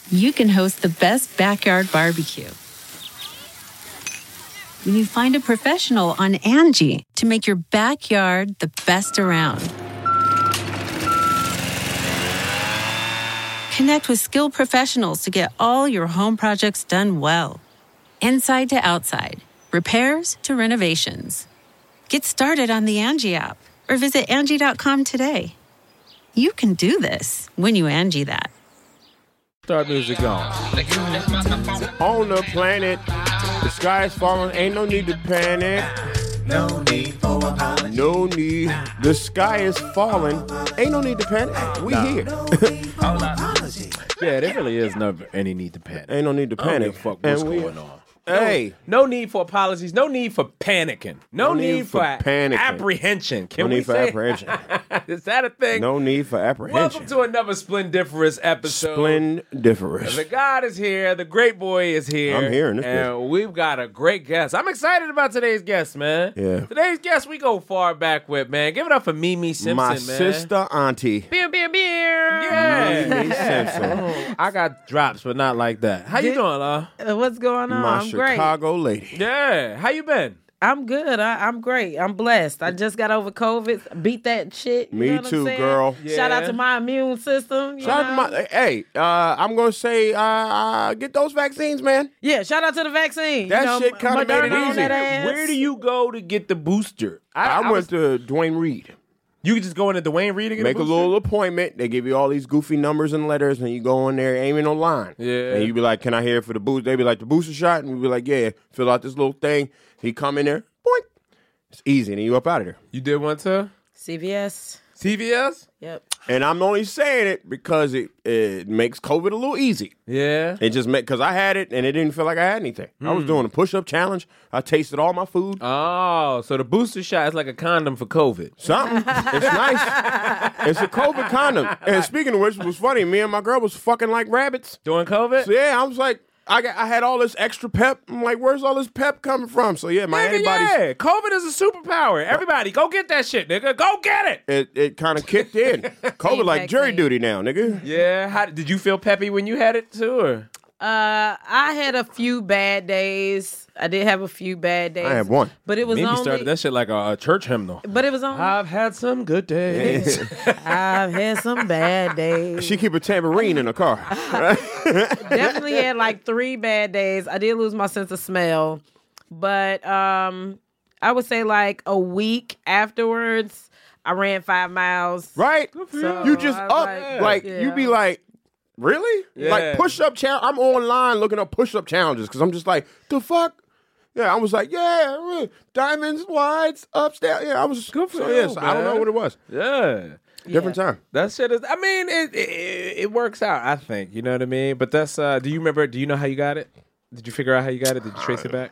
you can host the best backyard barbecue. When you find a professional on Angie to make your backyard the best around. Connect with skilled professionals to get all your home projects done well. Inside to outside, repairs to renovations. Get started on the Angie app or visit Angie.com today. You can do this when you Angie that. Start music going. On the planet, the sky is falling, ain't no need to panic. No need for apology. No need. The sky is falling, ain't no need to panic. We here. Yeah, there really is never any need to panic. Ain't no need to I don't panic. give a fuck what's going on. Hey. No need for apologies. No need for panicking. No need for panicking. apprehension. Can No we need for say? apprehension. Is that a thing? No need for apprehension. Welcome to another Splendiferous episode. Splendiferous. The God is here. The great boy is here. I'm here in this and we've got a great guest. I'm excited about today's guest, man. Yeah. Today's guest we go far back with, man. Give it up for Mimi Simpson, My man. sister auntie. Beer. Yeah. Mimi Simpson. I got drops, but not like that. How you doing, What's going on? My I'm great. Chicago lady. Yeah. How you been? I'm good. I'm great. I'm blessed. I just got over COVID. Beat that shit. You Me know what I'm too, saying? girl. Shout out Yeah. to my immune system. Shout out to my, hey, I'm going to say, get those vaccines, man. Yeah, shout out to the vaccine. That shit kinda made it Moderna on easy. that ass. Where do you go to get the booster? I went to Dwayne Reed. You could just go into Dwayne Reed and get Make a a booster? little appointment. They give you all these goofy numbers and letters, and you go in there, ain't no line. Yeah. And you be like, can I hear for the boost? They be like, the booster shot? And we be like, yeah, fill out this little thing. He come in there, boink. It's easy, and then you up out of there. You did one to CVS. CVS? Yep. And I'm only saying it because it makes COVID a little easy. Yeah. It just because I had it, and it didn't feel like I had anything. I was doing a push-up challenge. I tasted all my food. Oh, so the booster shot is like a condom for COVID. Something. It's nice. It's a COVID condom. And speaking of which, it was funny. Me and my girl was fucking like rabbits. During COVID? So yeah, I was like, I had all this extra pep. I'm like, where's all this pep coming from? So yeah, my Nigga, antibodies. yeah. COVID is a superpower. Everybody, go get that shit, nigga. Go get it. It kind of kicked in. COVID like jury duty now, nigga. Yeah. How did you feel peppy when you had it too? Or? I had a few bad days. I did have a few bad days. I had one. But it was Mimi only. started that shit like a church hymnal. But it was only. I've had some good days. I've had some bad days. She keep a tambourine in her car. Definitely had like 3 bad days. I did lose my sense of smell, but I would say like a week afterwards, I ran 5 miles. Right? So You just I up. was Like, yeah. you be like, really? Yeah. Like, push-up challenge. I'm online looking up push-up challenges because I'm just like, the fuck? Yeah, I was like, yeah, diamonds, wides, upstairs. Yeah, I was good for so, you, yes, I don't know man. what it was. Yeah. Different time. That shit is. I mean, it works out. I think you know what I mean. But that's. Do you remember? Do you know how you got it? Did you figure out how you got it? Did you trace it back?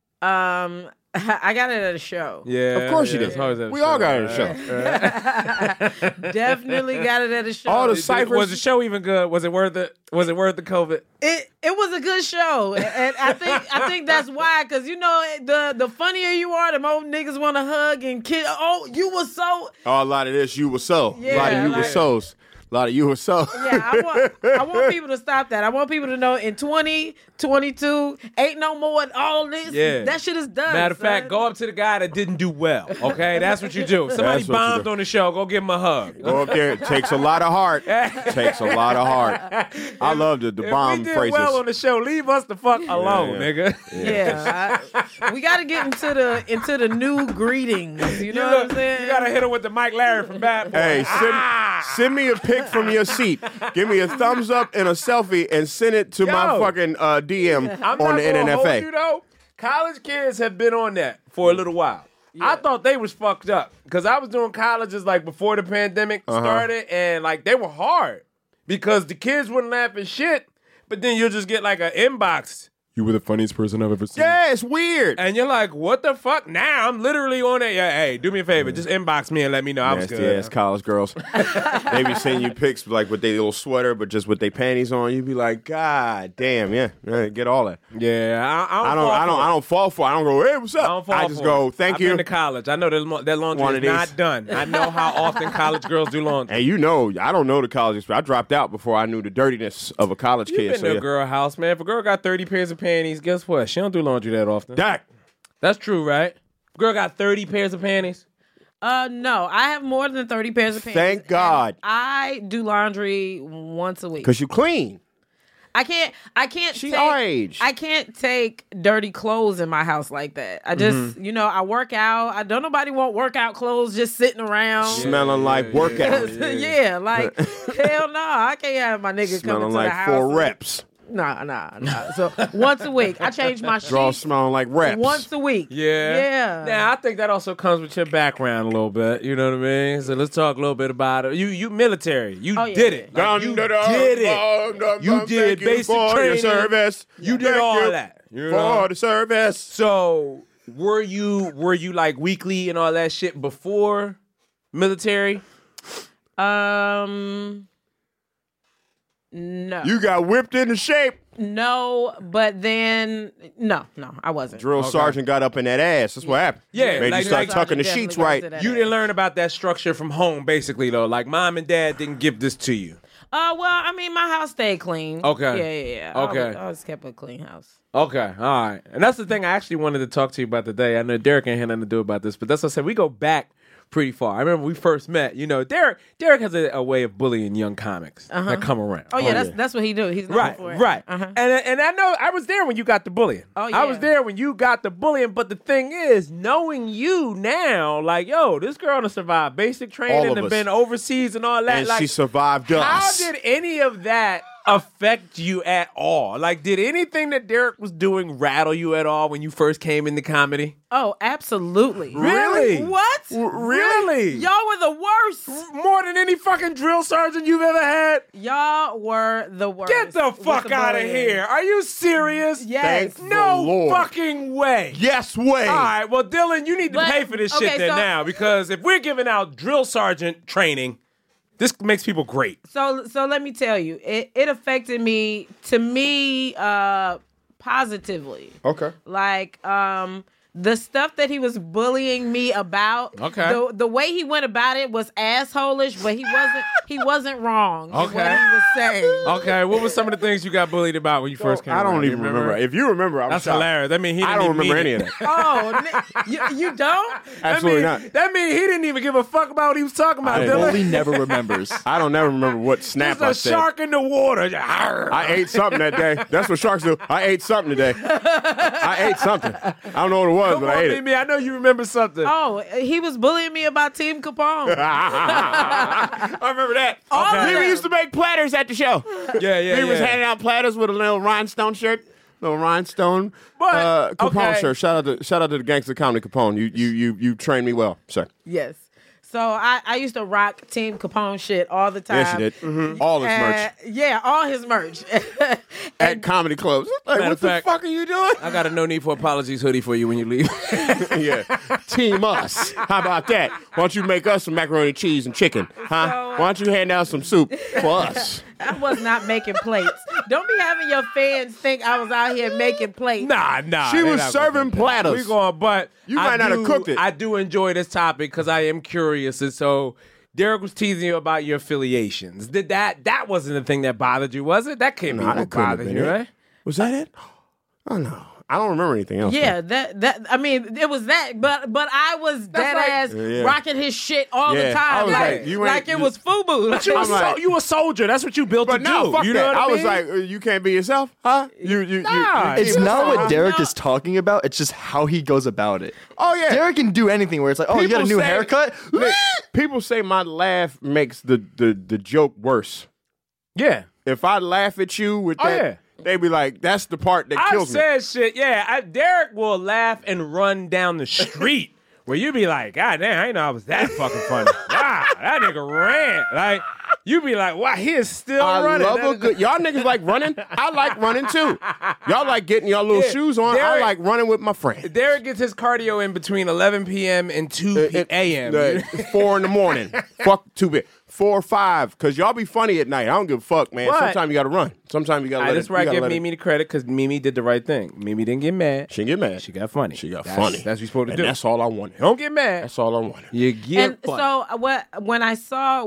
I got it at a show. Yeah, Of course you it's did. always at a We show, all got it right? at a show. Definitely got it at a show. All the Did- ciphers. Was the show even good? Was it worth it? Was it worth the COVID? It was a good show, and I think that's why. Because you know, the funnier you are, the more niggas want to hug and kiss. Oh, you were so. Oh, a lot of this, you were so. a lot Yeah, of you were like- so's. A lot of you were so. Yeah, I want people to stop that. I want people to know in 2022 ain't no more of all this. Yeah. That shit is done. Matter of fact, son. go up to the guy that didn't do well. Okay, that's what you do. Somebody That's what you bombed do. on the show. Go give him a hug. Go up there. It takes a lot of heart. Takes a lot of heart. I love the If bomb we did phrases. well on the show, leave us the fuck alone, yeah. nigga. Yeah, we got to get into the new greetings. You know what I'm saying? You gotta hit him with the Mike Larry from Bad Boy. Hey, send me a pic from your seat. Give me a thumbs up and a selfie and send it to my Yo. fucking DM I'm on not the gonna hold NNFA. you though. College kids have been on that for a little while. I thought they was fucked up because I was doing colleges like before the pandemic started, and like they were hard because the kids wouldn't laugh at shit. But then you'll just get like an inbox. you were the funniest person I've ever seen. Yeah, it's weird. And you're like, what the fuck? Now I'm literally on it. Yeah, hey, do me a favor. Just inbox me and let me know I was Nasty good. ass college girls. They be sending you pics like with their little sweater, but just with their panties on. You be like, God damn, yeah, get all that. Yeah, I don't fall for it. I don't go, hey, what's up? I don't fall just for go, it. thank I've you. been to college. I know that One laundry of is not these. done. I know how often college girls do laundry. Hey, you know, I don't know the college experience. I dropped out before I knew the dirtiness of a college You've kid. been So to yeah. a girl house, man. If a girl got 30 pairs of panties, guess what? She don't do laundry that often. Dak. That's true, right? Girl got 30 pairs of panties. No, I have more than 30 pairs of panties. Thank God. I do laundry once a week. Because you clean. I can't She take, our age. I can't take dirty clothes in my house like that. I just, I work out. I don't nobody want workout clothes just sitting around. Smelling like workout. Yeah, like hell no, I can't have my nigga coming Smelling to like the house. 4 reps. Nah. So once a week, I change my Draw sheets smelling like reps. once a week. Yeah. Yeah. Now, I think that also comes with your background a little bit. You know what I mean? So let's talk a little bit about it. You military. You Oh, yeah. did it. Like, you did it. You did basic for training. your service. You did Thank all you that. You for know? the service. So were you like weekly and all that shit before military? No. You got whipped into shape. No, but then no, I wasn't. Drill sergeant got up in that ass. That's what happened. Yeah, Made like- you start like- tucking the Definitely sheets got right. to that You age. didn't learn about that structure from home, basically, though. Like mom and dad didn't give this to you. Well, I mean, my house stayed clean. Okay. Yeah. Okay. I always kept a clean house. Okay, all right. And that's the thing I actually wanted to talk to you about today. I know Derek ain't had nothing to do about this, but that's what I said. We go back pretty far. I remember we first met. You know, Derek has a way of bullying young comics that come around. Oh yeah, that's what he do. He's known Right, for it. right. Uh-huh. And I know I was there when you got the bullying. Oh, I was yeah. there when you got the bullying. But the thing is, knowing you now, like, yo, this girl done survived basic All training of and us. been overseas and all that. And like, she survived us. how did any of that affect you at all? Like, did anything that Derek was doing rattle you at all when you first came into comedy? Oh, absolutely. Really? What? Really? Y'all were the worst. More than any fucking drill sergeant you've ever had? Y'all were the worst. Get the with fuck out of bullying. here. Are you serious? Yes. Thank No the Lord. fucking way. Yes way. All right, well, Dylan, you need to But- pay for this okay, shit then so- now, because if we're giving out drill sergeant training, this makes people great. So let me tell you, it affected me positively. Okay. Like the stuff that he was bullying me about. Okay. The way he went about it was assholish, but he wasn't wrong. in Okay. What he was saying. Okay, what was some of the things you got bullied about when you first came I don't around? You even remember. If you remember, I'm That's shocked. hilarious. That mean he didn't I don't even remember mean any it. of that. Oh, you don't? Absolutely that mean, not. That mean he didn't even give a fuck about what he was talking about, I Dylan. Bully never remembers. I don't never remember what snap I There's a said. shark in the water. I ate something that day. That's what sharks do. I ate something today. I ate something. I don't know what it was, Come but I on, ate it. Mimi. I know you remember something. Oh, he was bullying me about Team Capone. I remember that. All of We them. used to make platters at the show. Yeah. He was handing out platters with a little rhinestone shirt. Little rhinestone But, Capone okay. shirt. Shout out to the gangster comedy Capone. You trained me well, sir. Yes. So I used to rock Team Capone shit all the time. Yes, you did. Mm-hmm. All his merch Yeah, all his merch. at comedy clubs. Like, Matter what of the fact- fuck are you doing? I got a no need for apologies hoodie for you when you leave. Yeah, team us. How about that? Why don't you make us some macaroni and cheese and chicken? Huh? So- Why don't you hand out some soup for us? I was not making plates. Don't be having your fans think I was out here making plates. Nah. She they was not gonna serving think that. platters. We going, but You might not have cooked it. I do enjoy this topic because I am curious, and so Derek was teasing you about your affiliations. Did that wasn't the thing that bothered you, was it? That can't be Nah, what that couldn't have bothered been you, it. right? Was that it? Oh no, I don't remember anything else. Yeah, that I mean, it was that, but I was dead like- ass Yeah. rocking his shit all Yeah, the I time, was like, like, you ain't- it was FUBU. But you, I'm like- you a soldier. That's what you built But to no, do. fuck You know that. what I was mean? like, you can't be yourself, huh? Nah, you It's Yeah. not what No. Derek is talking about. It's just how he goes about it. Oh yeah, Derek can do anything where it's like, oh, you got a People new say- haircut? Look, people say my laugh makes the joke worse. yeah. If I laugh at you with Oh, that, yeah. they be like, that's the part that I kills me. said shit. Yeah, Derek will laugh and run down the street where you be like, God damn, I didn't know I was that fucking funny. Wow, that nigga ran. Like, you be like, wow, he is still running. I love a good. Y'all niggas like running. I like running too. Y'all like getting y'all little shoes on. I like running with my friend. Derek gets his cardio in between 11 p.m. and 2 a.m. 4 in the morning. Fuck 2 p.m. 4 or 5, because y'all be funny at night. I don't give a fuck, man. What? Sometimes you got to run. Sometimes you got to let it. That's where I give Mimi the credit, because Mimi did the right thing. Mimi didn't get mad. She didn't get mad. She got funny. She got That's funny. That's what you're supposed to and do. That's all I wanted. Don't get mad. That's all I wanted. You get And funny. so when I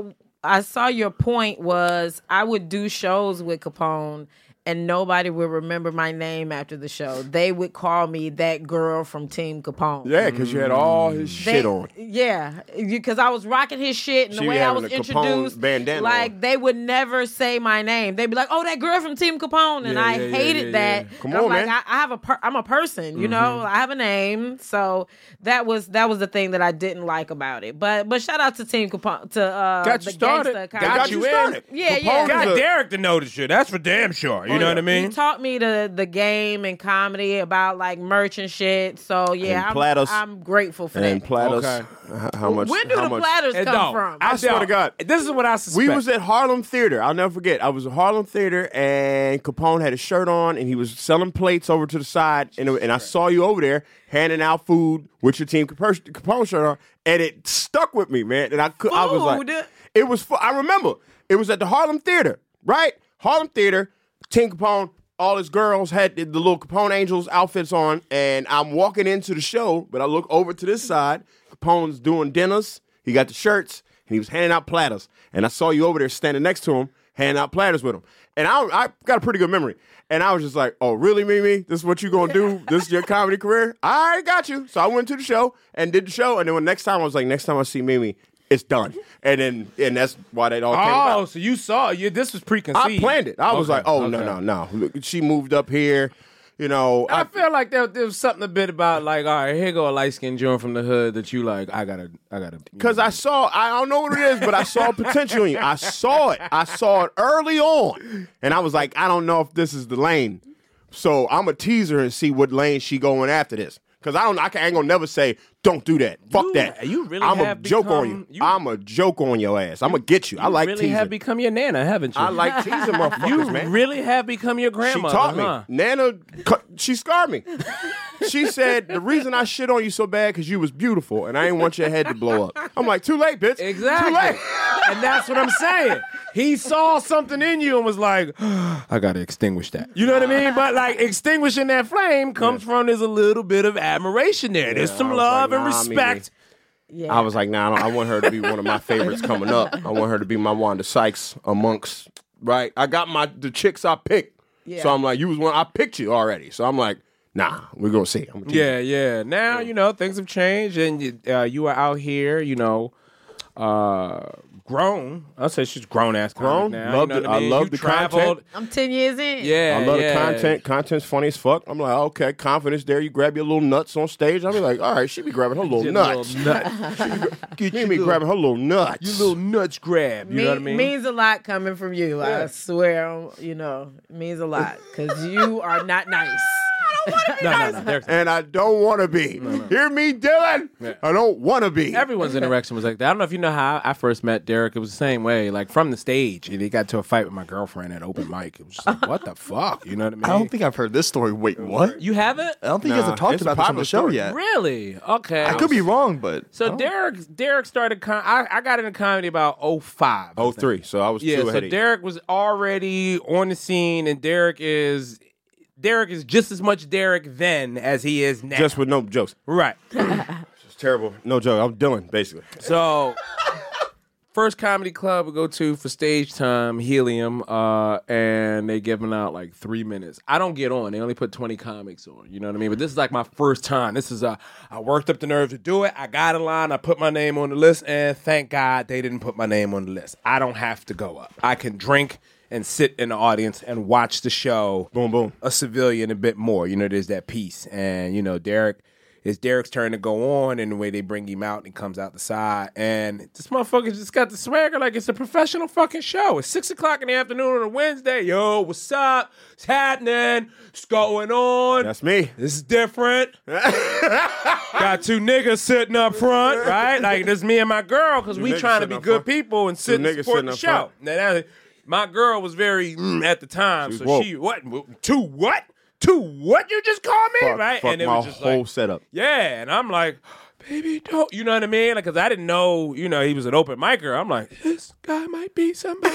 saw your point was I would do shows with Capone and nobody would remember my name after the show. They would call me that girl from Team Capone. Yeah, because you had all his shit on. Yeah, because I was rocking his shit and She the way I having was a Capone introduced, bandana like on. they would never say my name. They'd be like, "Oh, that girl from Team Capone," and I hated that. Come I'm on, like, man. I'm a person, you know. I have a name, so that was the thing that I didn't like about it. But shout out to Team Capone, to Got you the started. gangsta Got comedy. you in. Yeah, Capone yeah. is Got a- Derek to know the shit. That's for damn sure. You know what I mean? He taught me the game and comedy about like merch and shit. So yeah, And platters. I'm grateful for And that. platters. Okay. How much? Where do how the much? platters It come don't. from? I swear to God. This is what I suspect. We was at Harlem Theater. I'll never forget. I was at Harlem Theater, and Capone had a shirt on, and he was selling plates over to the side, and I saw you over there handing out food with your Team Capone shirt on, and it stuck with me, man. And I was like, Food? it was. I remember it was at the Harlem Theater, right? Harlem Theater, Team Capone. All his girls had the little Capone Angels outfits on, and I'm walking into the show, but I look over to this side. Capone's doing dinners. He got the shirts, and he was handing out platters. And I saw you over there standing next to him, handing out platters with him. And I got a pretty good memory. And I was just like, oh, really, Mimi? This is what you gonna do? This is your comedy career? I got you. So I went to the show and did the show. And then next time I was like, next time I see Mimi, it's done. And that's why that all came about. Oh, so you saw this was preconceived. I planned it. I was Okay, like, oh, okay. no. Look, she moved up here. You know, I feel like there was something a bit about like, all right, here go a light skinned joint from the hood that you like. I gotta. because I don't know what it is, but I saw potential in you. I saw it early on, and I was like, I don't know if this is the lane. So I'm a teaser and see what lane she going after this. Because I ain't gonna never say, don't do that. Fuck that. You really I'm have a joke on become- you. I'm a joke on your ass. I'm gonna get you. I like really teasing. have become your nana, haven't you? I like teasing motherfuckers, You man. really have become your She grandmother. taught me. Huh? Nana, she scarred me. She said, the reason I shit on you so bad because you was beautiful and I didn't want your head to blow up. I'm like, too late, bitch. Exactly. Too late. And that's what I'm saying. He saw something in you and was like, I gotta extinguish that. You know what I mean? But like extinguishing that flame comes from there's a little bit of admiration there. There's some I was love like, and nah, respect. Yeah. I was like, nah, I want her to be one of my favorites coming up. I want her to be my Wanda Sykes amongst, right? I got the chicks I picked. Yeah. So I'm like, you was one, I picked you already. So I'm like, nah, we're going to see. I'm gonna tease you. Yeah. Now, you know, things have changed and you are out here, you know, grown. I'll say she's grown-ass Grown. comic now. Loved you know it. what I mean? I love You the traveled. content. I'm 10 years in. Yeah, I love yeah. the content. Content's funny as fuck. I'm like, okay, confidence there. You grab your little nuts on stage. I'll be like, all right, she be grabbing her little Your nuts. little nut. Get me grabbing her little nuts. You little nuts grab. You know what I mean? Means a lot coming from you. I swear, you know, it means a lot because you are not nice. No. There's- And I don't want to be. Hear me, Dylan? Yeah. I don't want to be. Everyone's interaction was like that. I don't know if you know how I first met Derek. It was the same way, like from the stage. And he got to a fight with my girlfriend at open mic. It was just like, what the fuck? You know what I mean? I don't think I've heard this story. Wait, what? You haven't? I don't think you guys have talked it's a about this on popular the show story. yet. Really? Okay. I could be wrong, but So Derek started. I got into comedy about 05. I think. 03, so I was Yeah. two So ahead of you. Derek was already on the scene, and Derek is just as much Derek then as he is now. Just with no jokes. right. It's terrible. No joke. I'm Dylan, basically. So, first comedy club we go to for stage time, Helium, and they giving out like 3 minutes. I don't get on. They only put 20 comics on. You know what I mean? But this is like my first time. This is I worked up the nerve to do it. I got a line. I put my name on the list, and thank God they didn't put my name on the list. I don't have to go up. I can drink and sit in the audience and watch the show. Boom, boom. A civilian a bit more. You know, there's that piece. And, you know, Derek it's Derek's turn to go on, and the way they bring him out, and he comes out the side, and this motherfucker just got the swagger like it's a professional fucking show. It's 6:00 in the afternoon on a Wednesday. Yo, what's up? What's happening? What's going on? That's me. This is different. Got two niggas sitting up front, right? Like, this me and my girl, because we niggas trying to sitting be up good front. people and sit and niggas support sitting the up show. front. Now, my girl was very at the time, so woke. she what? Two what? Two what? You just called me, right? Fuck And it my was just whole like, setup. yeah, and I'm like, baby, don't, you know what I mean? Like, because I didn't know, he was an open micer. I'm like, this guy might be somebody.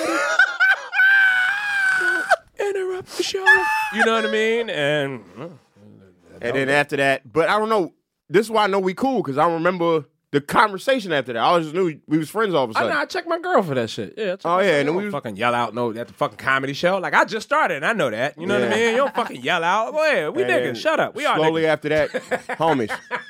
Don't interrupt the show. You know what I mean? And then after that, but I don't know. This is why I know we cool, because I remember the conversation after that. I just knew we was friends all of a sudden. I checked my girl for that shit. Yeah. Oh, yeah, and then we we was fucking yell out at the fucking comedy show. Like, I just started, and I know that. You know what I Yeah. mean? You don't fucking yell out. Go ahead. We And then niggas. Shut up. We are slowly niggas. after that, homies.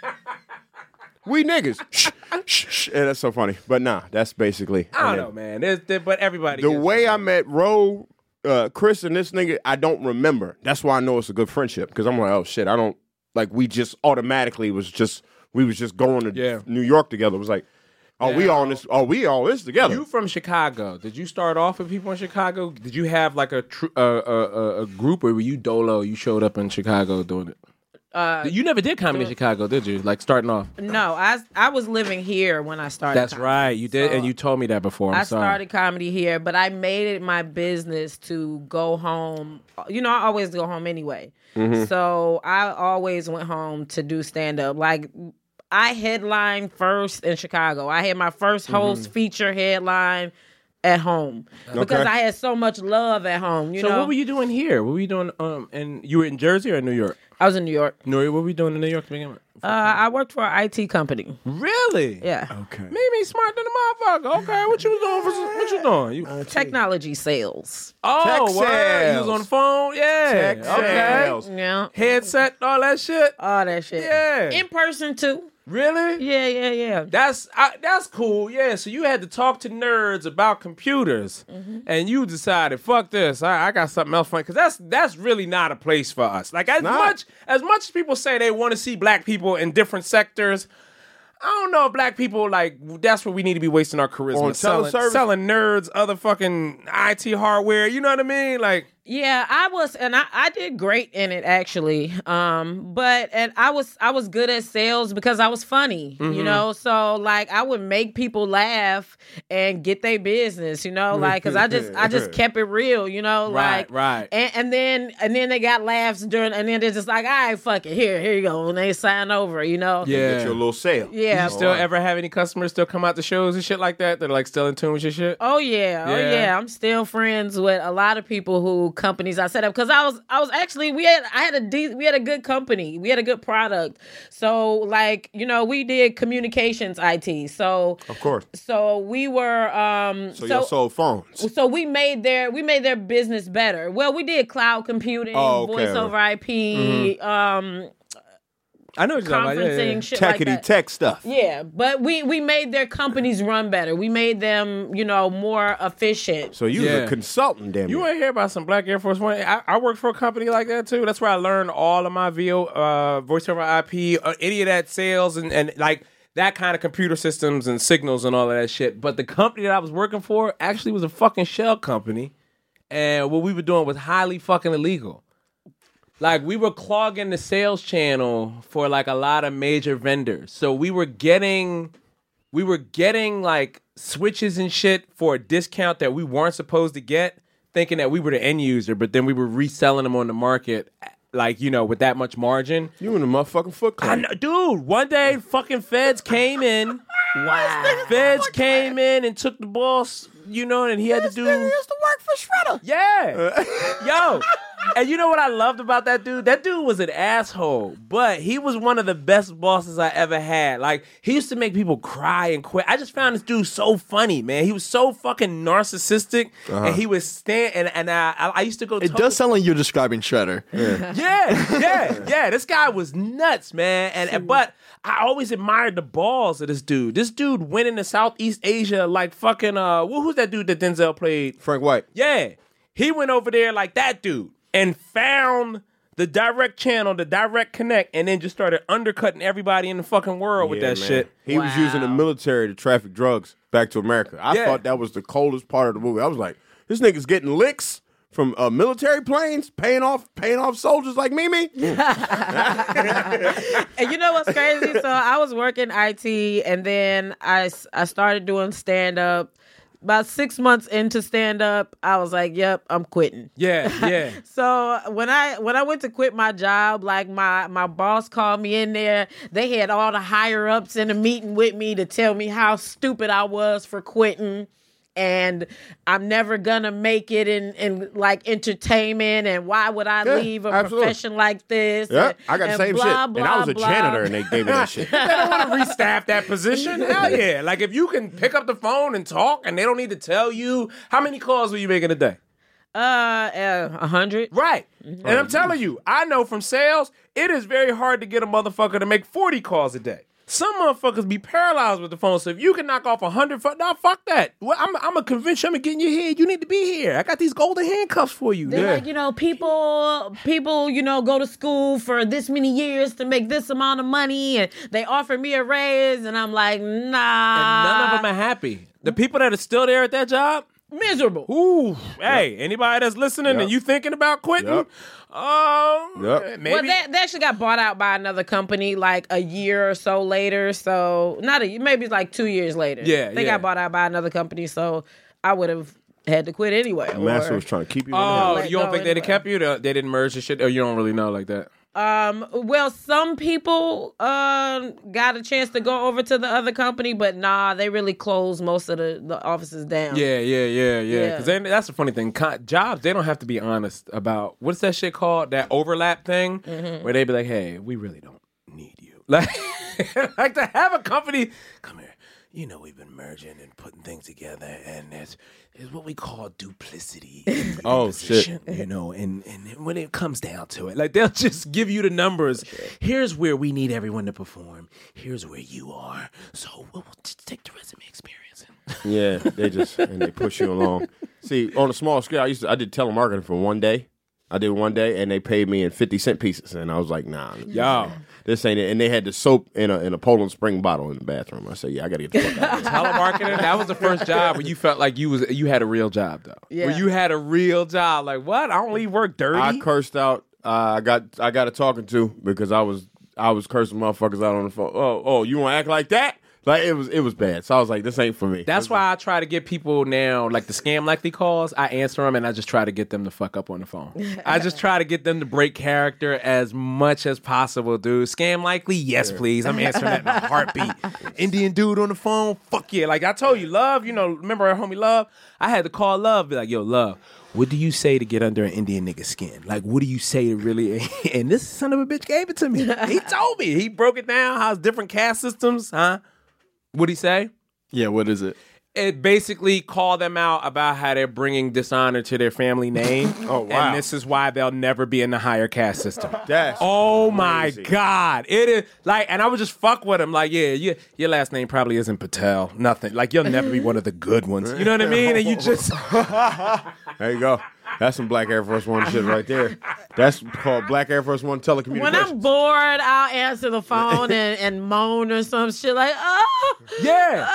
We niggas. Shh, shh, shh. Yeah, that's so funny. But nah, that's basically. I don't know, man. But everybody. The gets- way I met Ro, Chris, and this nigga, I don't remember. That's why I know it's a good friendship, because I'm like, oh shit, I don't like. We just automatically we was just going to New York together. It was like, we all this together. You from Chicago? Did you start off with people in Chicago? Did you have like a group, or were you dolo? You showed up in Chicago doing it. You never did comedy in Chicago, did you? Like starting off. No, I was living here when I started. That's comedy. right. You did, So and you told me that before. I'm I sorry. started comedy here, but I made it my business to go home. I always go home anyway. So I always went home to do stand up. Like, I headlined first in Chicago. I had my first host feature headline at home because I had so much love at home. You So know, what were you doing here? What were you doing? And you were in Jersey or New York? I was in New York. What were we doing in New York to begin with? I worked for an IT company. Really? Yeah, Okay. Mimi smart than a motherfucker. Okay, what you was doing? What you doing? technology sales. Oh, Tech word. You was sales. on the phone? Yeah. Tech Okay. sales. Yeah, Headset, all that shit. all that shit. Yeah. In person too. Really? Yeah. That's cool. Yeah. So you had to talk to nerds about computers, and you decided, fuck this. I got something else funny, because that's really not a place for us. Like, as much as people say they want to see black people in different sectors, I don't know if black people, like, that's where we need to be wasting our charisma. On teleservice? Selling nerds other fucking IT hardware. You know what I mean? Like, Yeah, I was, and I did great in it actually. But I was good at sales because I was funny, you know. So like I would make people laugh and get their business, you know, like because I just kept it real, you know, like right. And then they got laughs during, and then they're just like, all right, fuck it, here you go, and they sign over, you know. Yeah. Get you a little sale. Yeah. You still ever have any customers still come out to shows and shit like that? That are like still in tune with your shit? Oh yeah. Yeah. I'm still friends with a lot of people who companies I set up because I was actually we had a good company, we had a good product. So like we did communications IT. So Of course. so we were So y'all sold phones. So we made their business better. Well, we did cloud computing, voice over IP, I know what you're talking about. conferencing, Yeah. shit like Techity that. tech stuff. Yeah, but we made their companies run better. We made them, more efficient. So you was Yeah. a consultant, damn You it. want to hear about some Black Air Force One? I worked for a company like that too. That's where I learned all of my voice over IP, any of that sales and like that kind of computer systems and signals and all of that shit. But the company that I was working for actually was a fucking shell company, and what we were doing was highly fucking illegal. Like, we were clogging the sales channel for like a lot of major vendors. So we were getting like switches and shit for a discount that we weren't supposed to get, thinking that we were the end user, but then we were reselling them on the market, like, with that much margin. You in the motherfucking Foot Clan. I know, dude, one day fucking feds came in. Wow. Feds came in and took the boss, and he had to do. used to work for Shredder. Yeah. Yo. And you know what I loved about that dude? That dude was an asshole, but he was one of the best bosses I ever had. Like, he used to make people cry and quit. I just found this dude so funny, man. He was so fucking narcissistic, and he would stand, and I used to go It does sound like you're describing Shredder. Yeah. This guy was nuts, man. But I always admired the balls of this dude. This dude went into Southeast Asia like fucking who's that dude that Denzel played? Frank White. Yeah. He went over there like that dude and found the direct channel, the direct connect, and then just started undercutting everybody in the fucking world with that man. shit. He was using the military to traffic drugs back to America. I thought that was the coldest part of the movie. I was like, this nigga's getting licks from military planes, paying off soldiers like Mimi. And you know what's crazy? So I was working IT, and then I started doing stand-up. About 6 months into stand-up, I was like, yep, I'm quitting. Yeah. So when I went to quit my job, like my boss called me in there. They had all the higher ups in a meeting with me to tell me how stupid I was for quitting. And I'm never gonna make it in like entertainment, and why would I leave a profession like this? Yeah, I got the same blah, shit. blah, and I was a blah. janitor, and they gave me that shit. They don't want to restaff that position. Hell yeah. Like, if you can pick up the phone and talk, and they don't need to tell you, how many calls were you making a day? 100. Right. And I'm telling you, I know from sales, it is very hard to get a motherfucker to make 40 calls a day. Some motherfuckers be paralyzed with the phone. So if you can knock off 100, fuck that. Well, I'm gonna convince you. I'm gonna get in your head. You need to be here. I got these golden handcuffs for you. They're like, people, go to school for this many years to make this amount of money, and they offer me a raise, and I'm like, nah. And none of them are happy. The people that are still there at that job, miserable. ooh, hey, anybody that's listening and you thinking about quitting, maybe. Well, they actually got bought out by another company like a year or so later. So maybe like 2 years later. Yeah, they got bought out by another company. So I would have had to quit anyway. The master was trying to keep you. Oh, let you don't go think they'd have anyway. kept you? They didn't merge the shit, or you don't really know like that? Well, some people got a chance to go over to the other company, but nah, they really closed most of the offices down. Yeah. Because that's the funny thing. Jobs, they don't have to be honest about, what's that shit called? That overlap thing? Where they be like, hey, we really don't need you. Like to have a company, come here. You know, we've been merging and putting things together, and there's what we call duplicity in your position, you know, and when it comes down to it, like, they'll just give you the numbers. Here's where we need everyone to perform. Here's where you are. So we'll just take the resume experience. Yeah, they push you along. See, on a small scale, I did telemarketing for one day. I did one day, and they paid me in 50-cent pieces, and I was like, nah, Yo. this ain't it. And they had the soap in a Poland Spring bottle in the bathroom. I said, yeah, I got to get the fuck out of here. Telemarketing, that was the first job where you felt like you had a real job, though. Yeah. Where you had a real job. Like, what? I don't leave work dirty. I cursed out. I got a talking to because I was cursing motherfuckers out on the phone. Oh, you want to act like that? Like, it was bad. So I was like, this ain't for me. That's why I try to get people now, like the scam likely calls, I answer them and I just try to get them to fuck up on the phone. I just try to get them to break character as much as possible, dude. Scam likely? Yes, please. I'm answering that in a heartbeat. Indian dude on the phone? Fuck yeah. Like I told you, Love, remember our homie Love? I had to call Love, be like, yo, Love, what do you say to get under an Indian nigga's skin? Like, what do you say to really... And this son of a bitch gave it to me. He told me. He broke it down, how it's different caste systems, huh? What'd he say? Yeah, what is it? It basically called them out about how they're bringing dishonor to their family name. Oh, wow. And this is why they'll never be in the higher caste system. That's Oh my crazy. God. It is like, and I would just fuck with him. Like, yeah, your last name probably isn't Patel. Nothing. Like, you'll never be one of the good ones. You know what I mean? And you just... There you go. That's some Black Air Force One shit right there. That's called Black Air Force One telecommunications. When I'm bored, I'll answer the phone and moan or some shit like, oh. Yeah.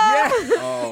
Oh,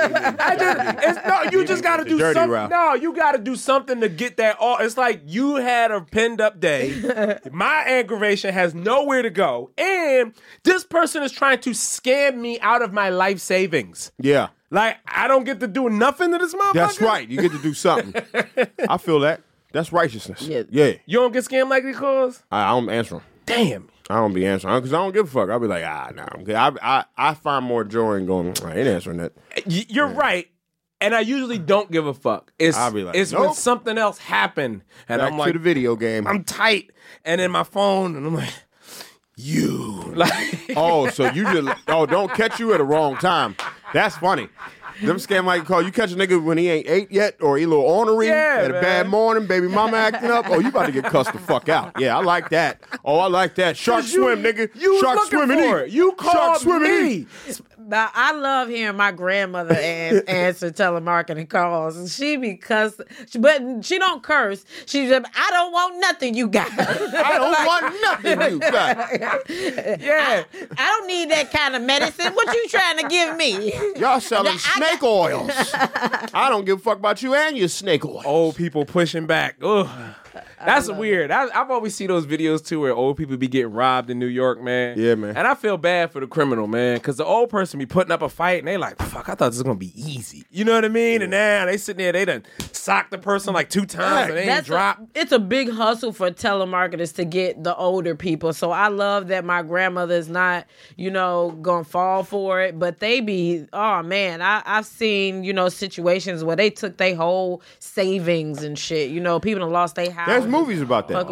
You just got to do dirty something. route. No, you got to do something to get that off. It's like you had a pinned up day. My aggravation has nowhere to go. And this person is trying to scam me out of my life savings. yeah. Like, I don't get to do nothing to this motherfucker. That's right. You get to do something. I feel that. That's righteousness. Yeah. You don't get scammed like these calls? I don't answer them. Damn. I don't be answering because I don't give a fuck. I'll be like, nah, I'm good. I find more joy in going, I ain't answering that. You're right. And I usually don't give a fuck. I'll be like, it's when nope. something else happened. And Back I'm like, to the video game. I'm tight. And then my phone, and I'm like, you. Like, Oh, so you just don't catch you at the wrong time. That's funny. Them scam like call you catch a nigga when he ain't ate yet or he a little ornery, had a bad morning, baby mama acting up. Oh, you about to get cussed the fuck out. Yeah, I like that. Oh, I like that. Shark swim, nigga. You Shark looking swim and for eat. it. You Shark called swim and me. eat. Now, I love hearing my grandmother answer telemarketing calls. And she be cussing, but she don't curse. She just, I don't want nothing you got. I don't want nothing you got. Yeah. I don't need that kind of medicine. What you trying to give me? Y'all selling snake oils. I don't give a fuck about you and your snake oil. Old people pushing back. Ugh. That's weird. I've always seen those videos too where old people be getting robbed in New York, man. Yeah, man. And I feel bad for the criminal, man, because the old person be putting up a fight and they like, fuck, I thought this was gonna be easy. You know what I mean? And now they sitting there, they done socked the person like 2 times and they ain't dropped. It's a big hustle for telemarketers to get the older people. So I love that my grandmother is not, gonna fall for it. But they be, oh man, I've seen, situations where they took their whole savings and shit. People done lost their house. There's movies about that.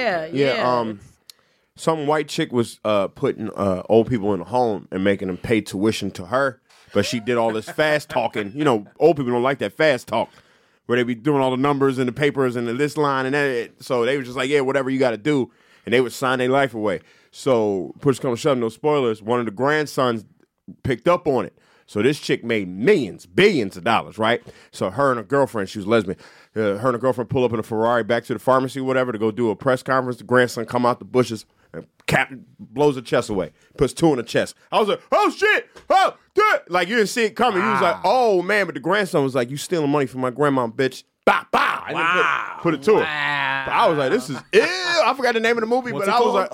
Yeah. Some white chick was putting old people in a home and making them pay tuition to her, but she did all this fast talking. Old people don't like that fast talk, where they be doing all the numbers and the papers and the list line and that. So they was just like, yeah, whatever you got to do, and they would sign their life away. So push come to shove, no spoilers. One of the grandsons picked up on it. So this chick made billions of dollars, right? So her and her girlfriend, she was lesbian. Her and her girlfriend pull up in a Ferrari back to the pharmacy, whatever, to go do a press conference. The grandson come out the bushes and blows the chest away. Puts 2 in the chest. I was like, oh shit, oh, dude. Like you didn't see it coming. He was like, oh man, but the grandson was like, you stealing money from my grandma, bitch. Bah, bah. And then put it to her. But I was like, this is ew. I forgot the name of the movie, but I was like,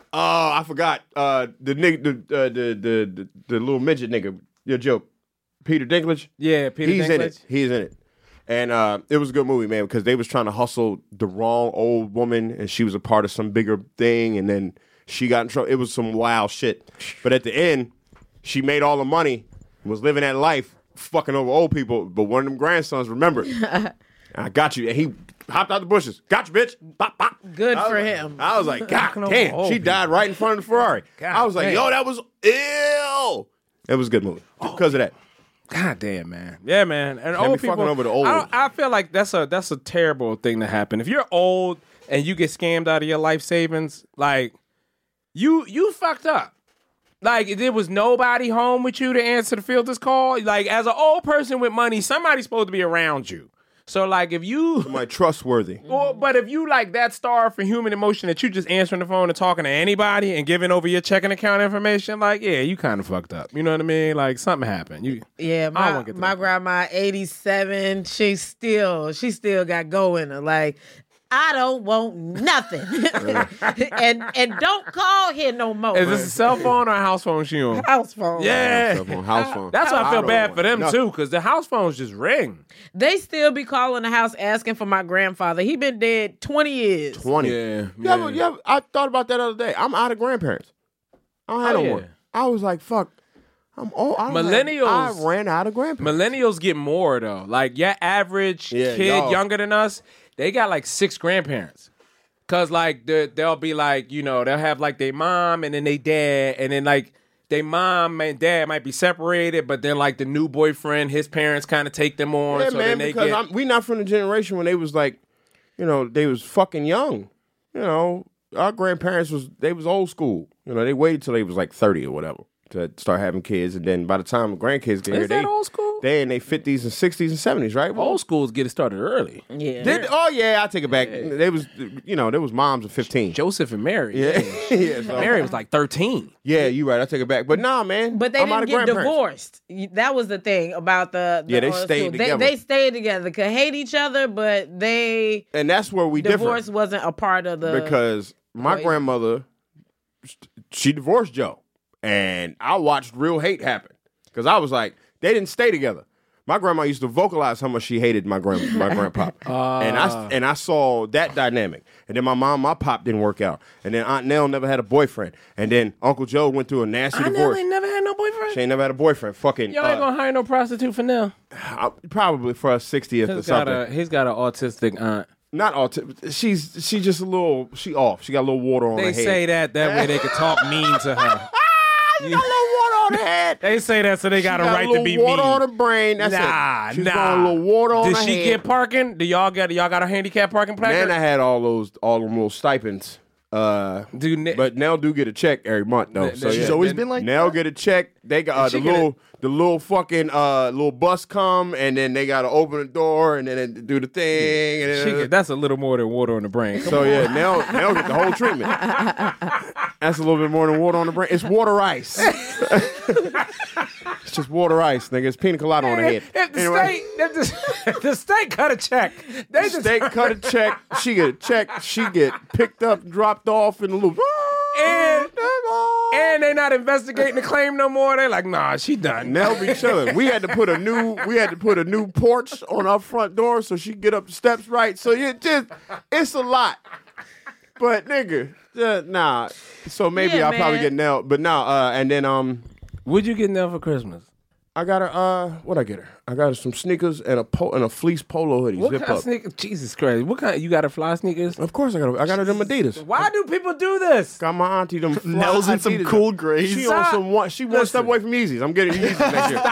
I forgot the nigga, the little midget nigga. Your joke, Peter Dinklage. Yeah, Peter Dinklage. He's in it. And it was a good movie, man, because they was trying to hustle the wrong old woman, and she was a part of some bigger thing, and then she got in trouble. It was some wild shit. But at the end, she made all the money, was living that life, fucking over old people. But one of them grandsons remembered. I got you. And he hopped out the bushes. Got you, bitch. Bop, bop. Good for him. I was like, God damn. She died right in front of the Ferrari. I was like, yo, that was ill. It was a good movie because of that. God damn, man. Yeah, man. And Can't old be fucking people over the old ones. I feel like that's a terrible thing to happen. If you're old and you get scammed out of your life savings, like you fucked up. Like there was nobody home with you to answer the filter's call. Like as an old person with money, somebody's supposed to be around you. So like if you somebody trustworthy. But if you like that starved for human emotion that you just answering the phone and talking to anybody and giving over your checking account information, like yeah, you kind of fucked up. You know what I mean? Like something happened. My grandma 87. She still got going. Like I don't want nothing, and don't call here no more. Is this a cell phone or a house phone she on? House phone. Yeah, house phone. That's why I feel bad for them too, because the house phones just ring. They still be calling the house asking for my grandfather. He been dead 20 years. 20. Yeah. I thought about that the other day. I'm out of grandparents. I don't have no more. I was like, fuck. I'm old. Millennials. I ran out of grandparents. Millennials get more though. Like your average kid younger than us, they got like 6 grandparents. Cause like they'll be like, they'll have like their mom and then they dad, and then like their mom and dad might be separated, but then like the new boyfriend, his parents kind of take them on. Yeah, so man, then they because we not from the generation when they was like, they was fucking young. Our grandparents was old school. They waited till they was like 30 or whatever to start having kids, and then by the time grandkids get here, that old school? They in their 50s and 60s and 70s, right? Old schools get it started early. Yeah. I take it back. They was, there was moms of 15. Joseph and Mary. Yeah. So, Mary was like 13. Yeah, you right. I take it back. But nah, man. But they didn't get divorced. That was the thing about the they stayed together. They stayed together. Could hate each other, but they. And that's where we divorce wasn't a part of the. Because my grandmother, she divorced Joe. And I watched real hate happen because I was like, they didn't stay together. My grandma used to vocalize how much she hated my grandpa, and I saw that dynamic. And then my pop didn't work out. And then Aunt Nell never had a boyfriend. And then Uncle Joe went through a nasty divorce. Ain't never had no boyfriend. She ain't never had a boyfriend. Fucking. Y'all ain't gonna hire no prostitute for Nell. Probably for her 60th or something. He's got an autistic aunt. Not autistic. She's just a little. She off. She got a little water on her head. They say that way they could talk mean to her. She got a little water on her head. They say that so they got a right to be mean. Water on her brain. That's it. She's got a little water on her head. Did she get parking? Do y'all got a handicap parking placard? Man, I had all them little stipends. But Nell do get a check every month though. So She's always been like Nell that? get a check. They got the little fucking little bus come, and then they gotta open the door and then do the thing. And then, That's a little more than water on the brain. so yeah, Nell get the whole treatment. That's a little bit more than water on the brain. It's water ice. It's just water ice, nigga. It's pina colada on the head. If the Anyway. the state cut a check. They just State cut a check. She get a check. She get picked up, dropped off in the loop. and they not investigating the claim no more. They like, nah, she done. Nell be chilling. We had to put a new porch on our front door so she get up the steps right. So it's a lot. But nigga, nah. So maybe Yeah, I'll probably man. get Nell. But nah, and then What'd you get Nell for Christmas? I got her what I get her? I got her some sneakers and a fleece polo hoodie. What Zip kind of up. sneakers? Jesus Christ! What kind? You got her fly sneakers? Of course I got her them Adidas. Why do people do this? Got my auntie them fly Nell's in some Adidas. cool grays. She Stop. on she one step away from Yeezys. I'm getting Yeezys next year.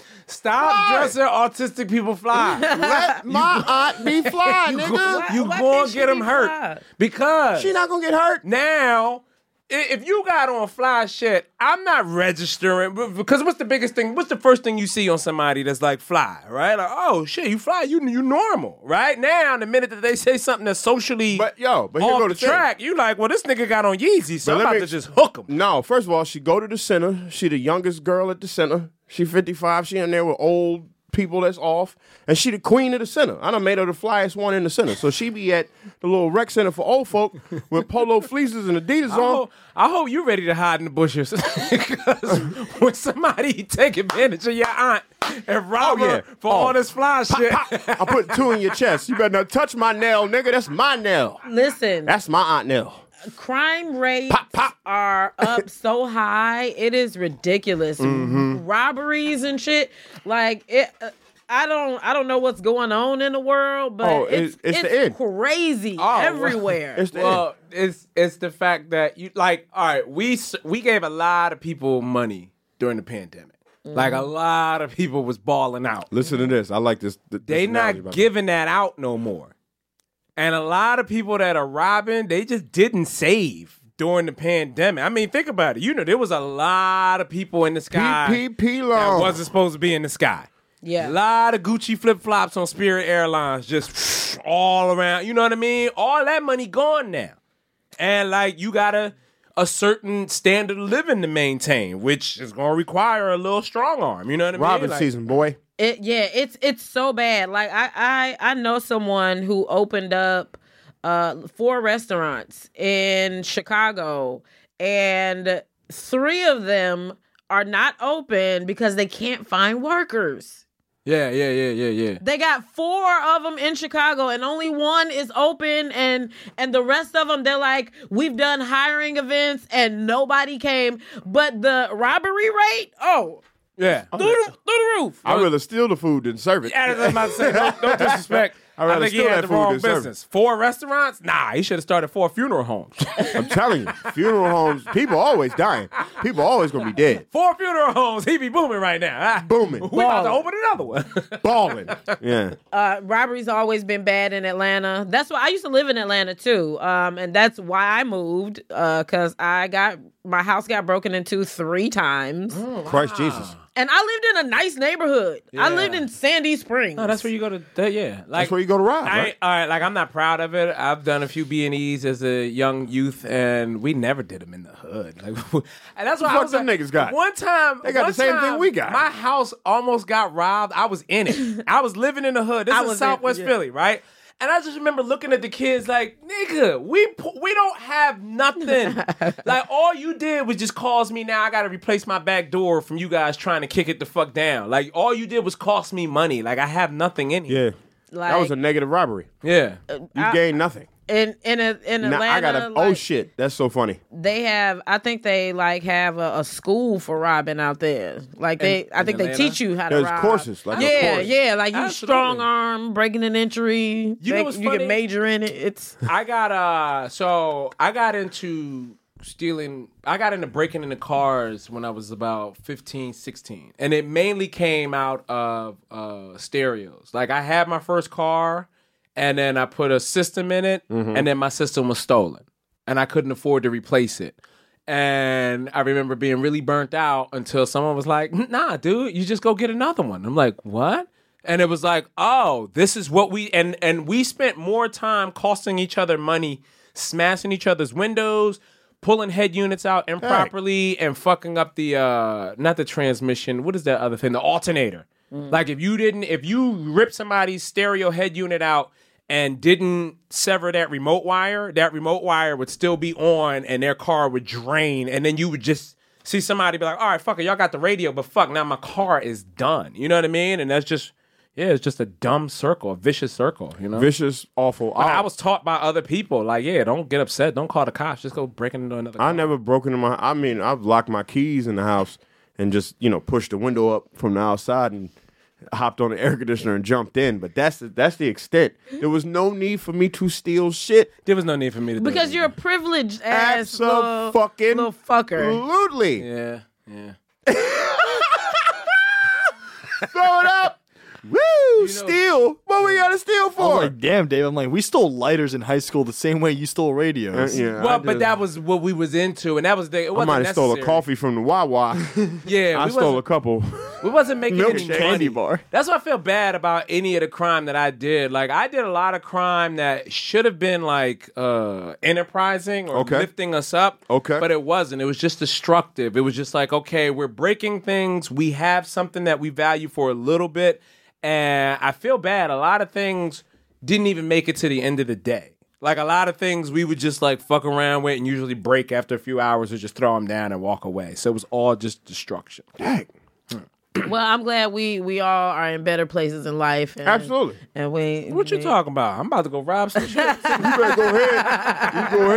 Stop dressing autistic people fly. Let my aunt be fly, nigga. You Why gonna can't she get them be hurt fly? because She not gonna get hurt. now. If you got on fly shit, I'm not registering because what's the biggest thing? What's the first thing you see on somebody that's like fly, right? Like, oh shit, you fly, you normal, right? Now, the minute that they say something that's socially But here off go the the thing. track, you like, well, this nigga got on Yeezy, so But I'm let about me- to just hook him. No, first of all, she go to the center. She the youngest girl at the center. She 55. She in there with old people that's off. And she the queen of the center. I done made her the flyest one in the center. So she be at the little rec center for old folk with polo fleeces and Adidas on. I hope you ready to hide in the bushes because when somebody take advantage of your aunt and rob her for all this fly shit. I put two in your chest. You better not touch my nail, nigga. That's my nail. Listen, That's my aunt nail. crime rates pop. are up so high. It is ridiculous. Mm-hmm. Robberies and shit. Like it. I don't know what's going on in the world, but Oh, it's it's the end. crazy well, everywhere. It's the end. Well, it's the fact that you like. All right, we gave a lot of people money during the pandemic. Like a lot of people was balling out. Listen to this. I like this. They not giving that out no more. And a lot of people that are robbing, they just didn't save during the pandemic. I mean, think about it. You know, there was a lot of people in the sky PPP that loan. wasn't supposed to be in the sky. Yeah. A lot of Gucci flip-flops on Spirit Airlines just all around. You know what I mean? All that money gone now. And, like, you got a certain standard of living to maintain, which is going to require a little strong arm. You know what I mean? Robin Like, season, boy. It's so bad. Like I know someone who opened up 4 restaurants in Chicago, and 3 of them are not open because they can't find workers. Yeah. They got 4 of them in Chicago, and only 1 is open, and the rest of them, they're like, we've done hiring events and nobody came. But the robbery rate, Yeah. through the roof. I'd rather steal the food than serve it. Yeah, that's what I'm about to say. No disrespect. I'd rather I think he steal had that the food wrong than serve it. business. 4 restaurants? Nah, he should have started 4 funeral homes. I'm telling you, funeral homes, people always dying. People always gonna be dead. 4 funeral homes. He be booming right now. Ah. Booming. We about to open another one. Balling. Yeah. Robbery's always been bad in Atlanta. That's why I used to live in Atlanta too. And that's why I moved, because my house got broken into 3 times. Christ Jesus. And I lived in a nice neighborhood. I lived in Sandy Springs. No, that's where you go to. Yeah, like That's where you go to rob, I right? ain't- all right, like I'm not proud of it. I've done a few B&Es as a young youth, and we never did them in the hood. Like, and that's why I fuck was them like, niggas got? One time, They got the same thing we got. My house almost got robbed. I was in it. I was living in the hood. This I is was Southwest in- yeah. Philly, right? And I just remember looking at the kids like, nigga, we don't have nothing. Like, all you did was just cause me now I got to replace my back door from you guys trying to kick it the fuck down. Like, all you did was cost me money. Like, I have nothing in here. Yeah. Like, That was a negative robbery. Yeah. You gained nothing. in Atlanta. Now I got like, oh shit. That's so funny. They have, I think they like have a school for robbing out there. Like I think they Atlanta? teach you how to There's rob. courses, like a yeah, course. yeah, like you Absolutely. strong arm, breaking an entry. You know what's you funny? can major in it. It's I got into stealing. I got into breaking into cars when I was about 15, 16. And it mainly came out of stereos. Like, I had my first car, and then I put a system in it, and then my system was stolen. and I couldn't afford to replace it. And I remember being really burnt out until someone was like, nah, dude, you just go get another one. I'm like, what? And it was like, oh, this is what and we spent more time costing each other money, smashing each other's windows, pulling head units out improperly, and fucking up the, not the transmission, what is that other thing? The alternator. Like if you ripped somebody's stereo head unit out and didn't sever that remote wire would still be on and their car would drain. And then you would just see somebody be like, all right, fuck it, y'all got the radio, but fuck, now my car is done. You know what I mean? And that's just, it's just a dumb circle, a vicious circle, you know? Vicious, awful. I was taught by other people, like, don't get upset. Don't call the cops. Just go breaking into another car. I never broken into I've locked my keys in the house and just, pushed the window up from the outside and hopped on the air conditioner and jumped in, but that's the extent. There was no need for me to steal shit. There was no need for me to do because it. you're a privileged ass little fucking fucker. Absolutely. Yeah. Throw it up. Woo! Steal? What we gotta steal I was for? like, damn, Dave. I'm like, we stole lighters in high school the same way you stole radios. But that was what we was into, and that was it I wasn't might have stole a necessary. coffee from the Wawa. Yeah, I stole a couple. We wasn't making any Milkshake. Candy money. bar. That's why I feel bad about any of the crime that I did. Like I did a lot of crime that should have been like enterprising or lifting us up. Okay. But it wasn't. It was just destructive. It was just like, okay, we're breaking things. We have something that we value for a little bit. And I feel bad. A lot of things didn't even make it to the end of the day. Like a lot of things we would just like fuck around with and usually break after a few hours or just throw them down and walk away. So it was all just destruction. Dang. Well, I'm glad we all are in better places in life. And, Absolutely. And What you talking about? I'm about to go rob some shit. You better go ahead. You go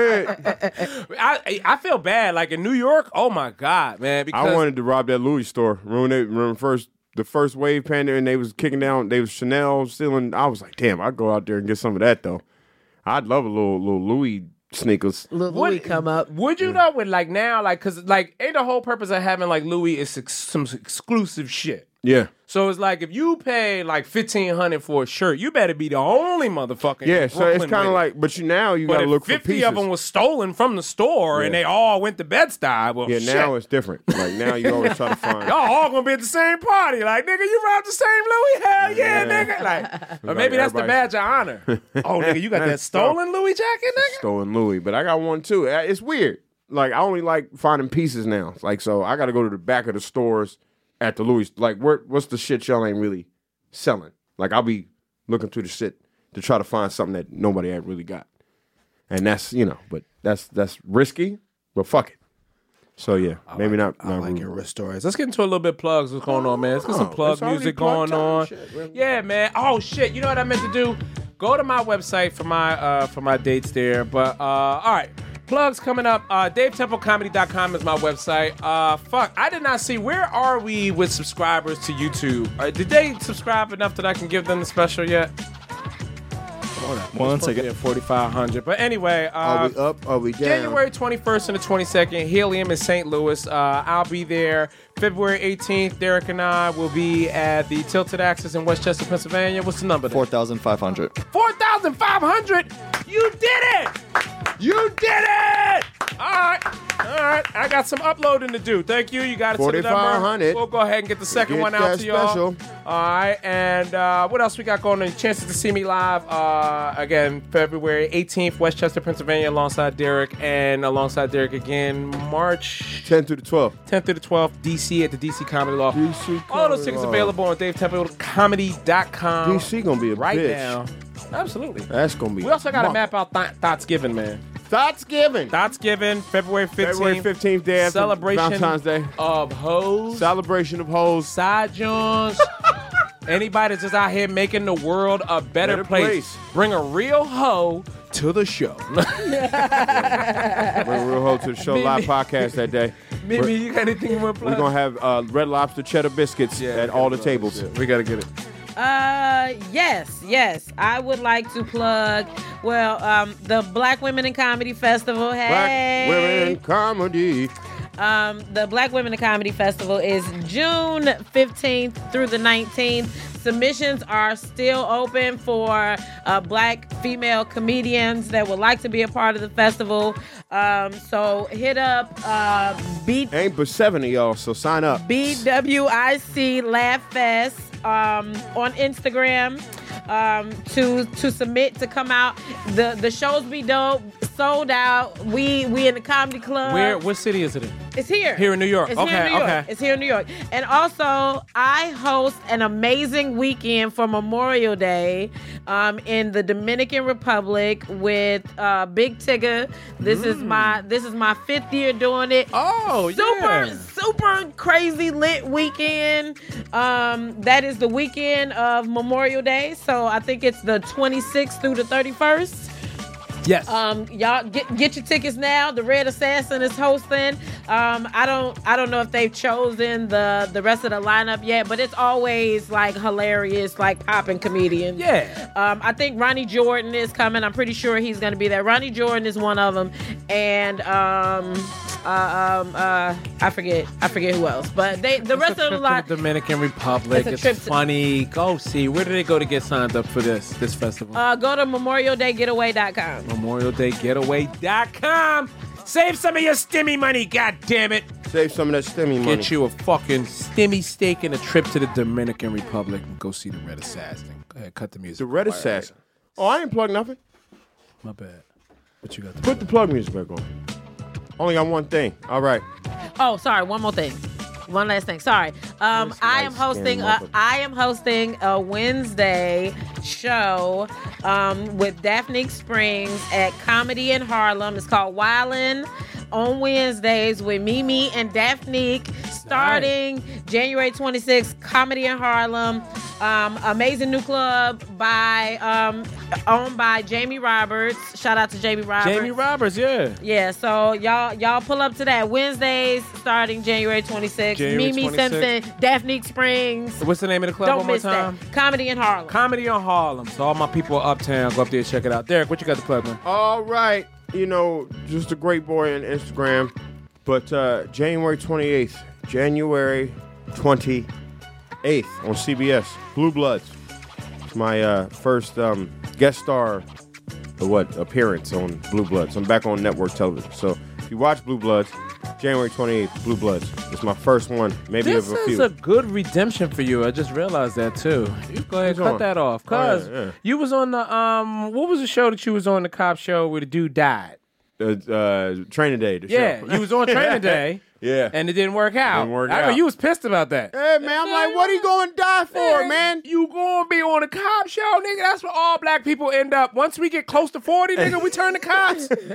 ahead. I feel bad. Like in New York, oh my God, man. Because I wanted to rob that Louis store. Remember the first wave panda and they was kicking down, they was Chanel stealing. I was like, damn, I'd go out there and get some of that though. I'd love a little Louis sneakers. Louis come up. Would you know with like now, like, cause like ain't the whole purpose of having like Louis is some exclusive shit. Yeah. So it's like if you pay like $1,500 for a shirt, you better be the only motherfucker. Yeah, in so it's Brooklyn kind of with it. like, but now you But got to if look for 50 pieces. of them was stolen from the store and Yeah. they all went to Bed-Stuy. Well, Yeah, shit. now it's different. Like now you always try to find. Y'all all gonna be at the same party. Like, nigga, you robbed the same Louis? Hell yeah, nigga. Like, or maybe that's the badge of honor. Oh, nigga, you got that That's stolen Louis jacket, nigga? Stolen Louis, but I got one too. It's weird. Like I only like finding pieces now. Like so, I got to go to the back of the stores at the Louis. Like, what's the shit y'all ain't really selling? Like I'll be looking through the shit to try to find something that nobody had really got, and that's but that's risky. But fuck it. So yeah, maybe not. I like your wrist stories. Let's get into a little bit of plugs. What's going on, man? Let's get some plug it's already music plug going on. time. Shit, Yeah, man. Oh shit. You know what I meant to do? Go to my website for my dates there. But all right. Plugs coming up. DaveTempleComedy.com is my website. Fuck. I did not see. Where are we with subscribers to YouTube? Did they subscribe enough that I can give them the special yet? One second. 4,500. But anyway, Are we up? Are we down? January 21st and the 22nd, Helium in St. Louis. I'll be there. February 18th, Derek and I will be at the Tilted Axis in Westchester, Pennsylvania. What's the number there? 4,500. 4,500? You did it! You did it! All right. I got some uploading to do. Thank you. You got it to the number. 4,500. We'll go ahead and get the second Get one out that to y'all. special. All right. And what else we got going on? Chances to see me live. Again, February 18th, Westchester, Pennsylvania, alongside Derek. And alongside Derek again, March 10 through the 12th. 10th through the 12th, DC at the DC Comedy Law. DC All those Comedy tickets Law. available on DaveTempleComedy.com. DC gonna be a right bitch. now. Absolutely. That's gonna be. We also got to month. map out Thoughtsgiving, man. Thoughtsgiving. Thoughtsgiving, February 15th. February 15th, day after Celebration Valentine's Day. of hoes, Celebration of hoes. side joints. Anybody that's just out here making the world a better place. Bring a real hoe to the show. Bring a real hoe to the show live podcast that day. Mimi, you got anything you want to play? We're gonna have Red Lobster cheddar biscuits at all the tables. We got to get it. Yes. I would like to plug, the Black Women in Comedy Festival. Hey. Black women comedy. The Black Women in Comedy Festival is June 15th through the 19th. Submissions are still open for Black female comedians that would like to be a part of the festival. So hit up Ain't but 7 of y'all, so sign up. BWIC Laugh Fest on Instagram to submit to come out. The shows be dope, sold out. We in the comedy club. What city is it in? It's here. Here in New York. It's Okay, here in New York. okay. It's here in New York. And also, I host an amazing weekend for Memorial Day in the Dominican Republic with Big Tigger. This is my 5th year doing it. Oh, Super crazy lit weekend. That is the weekend of Memorial Day. So I think it's the 26th through the 31st. Yes. Y'all get your tickets now. The Red Assassin is hosting. I don't know if they've chosen the rest of the lineup yet, but it's always like hilarious, like popping comedians. Yeah. I think Ronnie Jordan is coming. I'm pretty sure he's gonna be there. Ronnie Jordan is one of them, and I forget who else, but the rest of the line. Dominican Republic. It's funny. Go see. Where do they go to get signed up for this festival? Go to memorialdaygetaway.com. memorialdaygetaway.com. Save some of your stimmy money, god damn it. Save some of that stimmy money. Get you a fucking stimmy steak and a trip to the Dominican Republic and go see the Red Assassin. Go ahead, cut the music. The Red Assassin. Oh, I ain't plugged nothing. My bad. What you got? Put the plug music back on. Only got one thing. All right. Oh, sorry. One more thing. One last thing. Sorry. I am hosting a Wednesday show with Daphne Springs at Comedy in Harlem. It's called Wildin' on Wednesdays with Mimi and Daphne starting January 26th. Comedy in Harlem. Amazing new club owned by Jamie Roberts. Shout out to Jamie Roberts. Jamie Roberts, yeah. Yeah, so y'all pull up to that Wednesdays starting January 26th. Mimi 26th. Simpson, Daphne Springs. What's the name of the club Don't one more miss time? that. Comedy in Harlem. Comedy in Harlem. So all my people uptown, go up there and check it out. Derek, what you got to plug, man? All right. You know, just a great boy on Instagram. But January 28th. January 28th on CBS. Blue Bloods. It's my first guest star appearance on Blue Bloods. I'm back on network television. So if you watch Blue Bloods, January 28th, Blue Bloods. It's my first one, maybe This of a few. is a good redemption for you. I just realized that too. You go ahead and cut that off. Cause you was on the what was the show that you was on, the cop show where the dude died? Training Day. The show. You was on Training Day. Yeah. And it didn't work out. Didn't work I know out. you was pissed about that. Hey, man, I'm like, what are you going to die for, man? You going to be on a cop show, nigga. That's where all black people end up. Once we get close to 40, nigga, we turn to cops. Once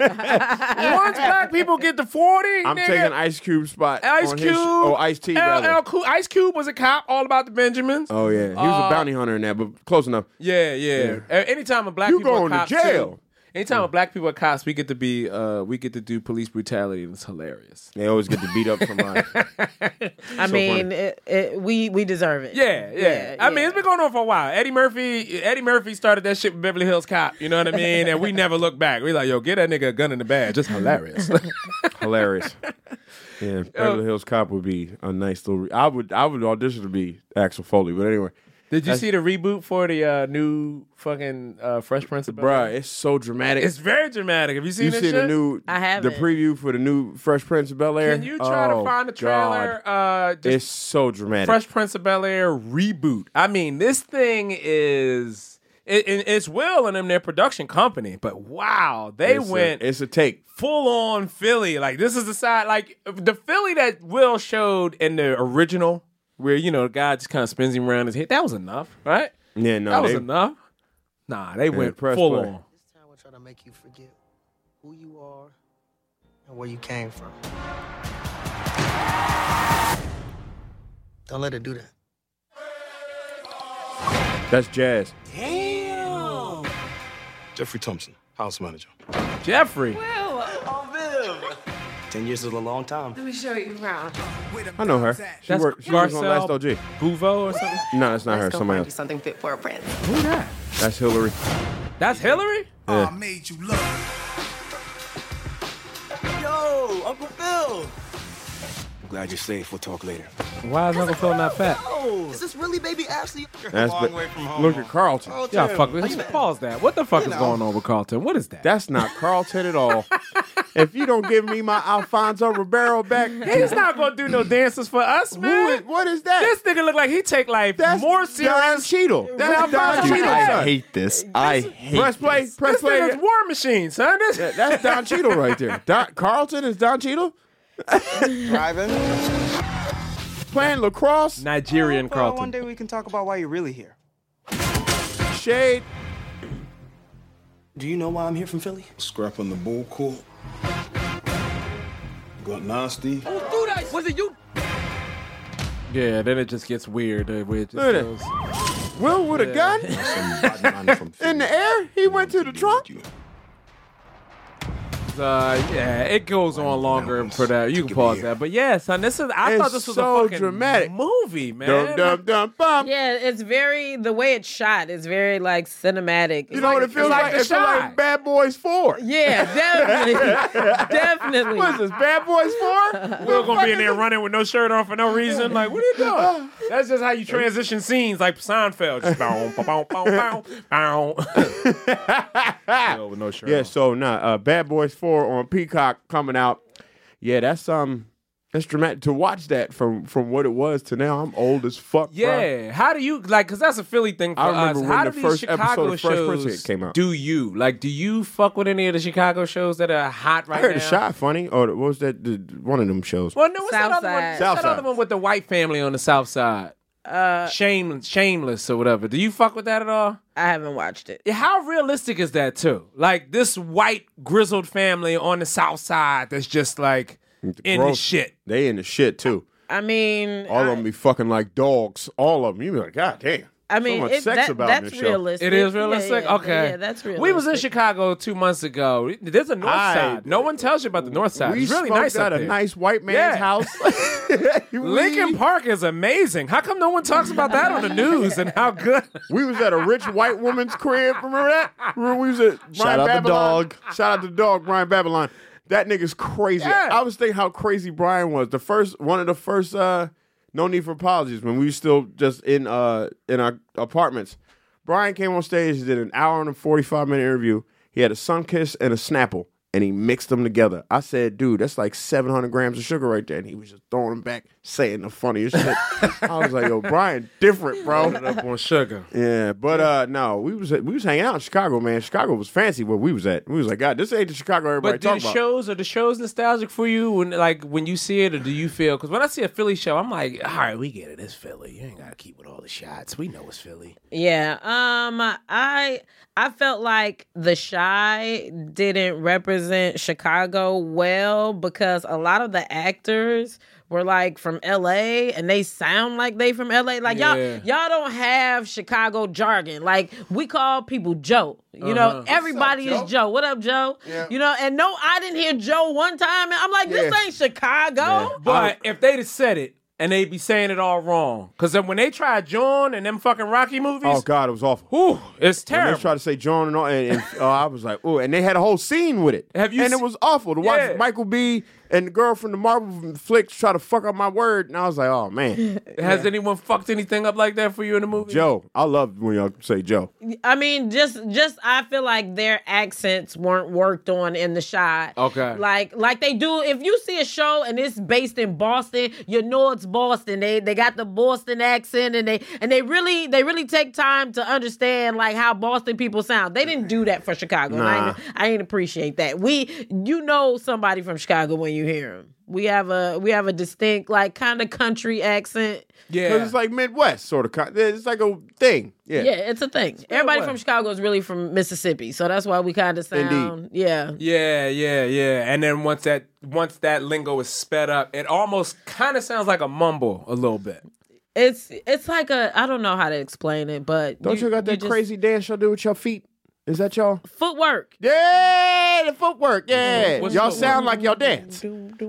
black people get to 40, I'm nigga, taking Ice Cube spot. Ice on Cube. Ice T, rather. Ice Cube was a cop, all about the Benjamins. Oh, yeah. He was a bounty hunter in that, but close enough. Yeah. Anytime a black You people going are cops to jail. too, anytime a black people are cops, we get to do police brutality, and it's hilarious. They always get to beat up somebody. I mean, we deserve it. Yeah. I mean, it's been going on for a while. Eddie Murphy started that shit with Beverly Hills Cop. You know what I mean? And we never look back. We like, yo, get that nigga a gun in the bag. Just hilarious. Hilarious. Yeah, Beverly Hills Cop would be a nice little. I would audition to be Axel Foley, but anyway. Did you see the reboot for the new fucking Fresh Prince of Bel-Air? Bruh, it's so dramatic. It's very dramatic. Have you seen You this see shit? the new? I haven't. The preview for the new Fresh Prince of Bel-Air. Can you try to find the trailer? It's so dramatic. Fresh Prince of Bel-Air reboot. I mean, this thing is it's Will and them, their production company, but wow, It's a take. full on Philly. Like, this is the side, like the Philly that Will showed in the original, where the guy just kind of spins him around his head. That was enough, right? Yeah, no, that was enough. Nah, they went press full play. on. This time we'll try to make you forget who you are and where you came from. Don't let it do that. That's jazz. Jeffrey Thompson, house manager. Jeffrey. 10 years is a long time. Let me show you around. I know her. She That's works on Garcelle Last OG. Bouveau or something? No, that's not her. Let's go Somebody find you else. something fit for a prince. Who that? That's Hillary. That's Hillary? Yeah. Made you look. Yo, Uncle Phil. I'm glad you're safe. We'll talk later. Why is Uncle Phil not fat? Oh, is this really baby Ashley? That's long way from home. Look at Carlton. Y'all fuck with. Pause that. What the fuck is going on with Carlton? What is that? That's not Carlton at all. If you don't give me my Alfonso Ribeiro back, He's not gonna do no dances for us, man. what is that? This nigga look like he take life That's more Don serious. Cheadle. That's Don Alfonso Cheadle. Ribeiro. I hate this. I hate Press play. this. Press This play. nigga's War Machine, son. This, That's Don Cheadle right there. Carlton is Don Cheadle Driving. playing lacrosse. Nigerian One Carlton. day we can talk about why you're really here. Shade. Do you know why I'm here from Philly? Scrapping the bull court. Got nasty. Yeah, then it just gets weird. Where it just Look at goes. Will with a gun Some bad man from Philly. in the air. He went to the trunk. Yeah, it goes on longer for that. You can pause that, but yeah, son, I thought this was so a fucking dramatic. movie, man. Dum dum dum bum. Yeah, it's very the way it's shot is very like cinematic. You know what it feels like? The It feels Shy. like Bad Boys 4. Yeah, definitely. What is this, Bad Boys 4? We're gonna be in there running with no shirt on for no reason. Like, what are you doing? That's just how you transition scenes, like Seinfeld. Just bow, bow, bow, bow, bow. With no shirt Yeah, on. so Bad Boys 4 on Peacock coming out. Yeah, that's dramatic to watch that from what it was to now. I'm old as fuck. Bro. Yeah, how do you like? Because that's a Philly thing for I remember us. when How the do first these episode Chicago of Fresh Prince shows came out. do you like? Do you fuck with any of the Chicago shows that are hot right I heard now? a shot funny. Or what was that? One of them shows. Well, no, what's that other one? Southside. What's that Southside. other one with the white family on the South Side? Shameless or whatever. Do you fuck with that at all? I haven't watched it. Yeah, how realistic is that too? Like this white grizzled family on the South Side that's just like in the Gross. shit. They in the shit too. I mean, All of them be fucking like dogs. All of them. You be like, God damn. I mean, so much sex about in that's this show. realistic. It is realistic? Yeah, okay. Yeah, that's realistic. We was in Chicago 2 months ago. There's a North Side. No one tells you about the North Side. We It's really smoked nice at up a there. nice white man's Yeah. house. Lincoln Park is amazing. How come no one talks about that on the news and how good? We was at a rich white woman's crib. Remember that? Remember we was at Brian Shout out the Babylon? dog. Shout out the dog, Brian Babylon. That nigga's crazy. Yeah. I was thinking how crazy Brian was. One of the first No Need for Apologies when we were still just in our apartments. Brian came on stage, he did an hour and a 45-minute interview. He had a Sunkiss and a Snapple, and he mixed them together. I said, dude, that's like 700 grams of sugar right there. And he was just throwing them back, saying the funniest shit. I was like, yo, Brian, different, bro. Up on sugar. Yeah, but no, we was hanging out in Chicago, man. Chicago was fancy where we was at. We was like, God, this ain't the Chicago everybody But do talk the about. shows, are the shows nostalgic for you when you see it, or do you feel? Because when I see a Philly show, I'm like, all right, we get it. It's Philly. You ain't got to keep with all the shots. We know it's Philly. Yeah. I felt like The Chi didn't represent Chicago well because a lot of the actors were like from LA and they sound like they from LA. Like Yeah. y'all don't have Chicago jargon. Like we call people Joe. You know, everybody Joe? is Joe. What up, Joe? Yeah. You know, and no, I didn't hear Joe one time and I'm like, this Yeah. ain't Chicago. But if they'd have said it and they'd be saying it all wrong, because when they tried John and them fucking Rocky movies, Oh God, it was awful. whew, it's When terrible. they tried to say John and all, and I was like, oh, and they had a whole scene with it. Have you And it se- was awful to watch Yeah. Michael B. and the girl from the Marvel flicks try to fuck up my word, and I was like, oh man, Has anyone fucked anything up like that for you in the movie? Joe. I love when y'all say Joe. I mean, just I feel like their accents weren't worked on in the shot. Okay. Like they do. If you see a show and it's based in Boston, you know it's Boston. They got the Boston accent and they really take time to understand like how Boston people sound. They didn't do that for Chicago. And Nah. I ain't appreciate that. You know somebody from Chicago when you hear them. We have a distinct like kind of country accent. Yeah. Because it's like Midwest sort of. It's like a thing. Yeah. Yeah, it's a thing. Everybody Midwest. from Chicago is really from Mississippi, so that's why we kind of sound. Yeah. Yeah. And then once that lingo is sped up, it almost kind of sounds like a mumble a little bit. It's like I don't know how to explain it, but Don't you got that just- crazy dance y'all do with your feet? Is that y'all? footwork. Yeah, the footwork. Yeah. What's Y'all footwork? sound like y'all dance.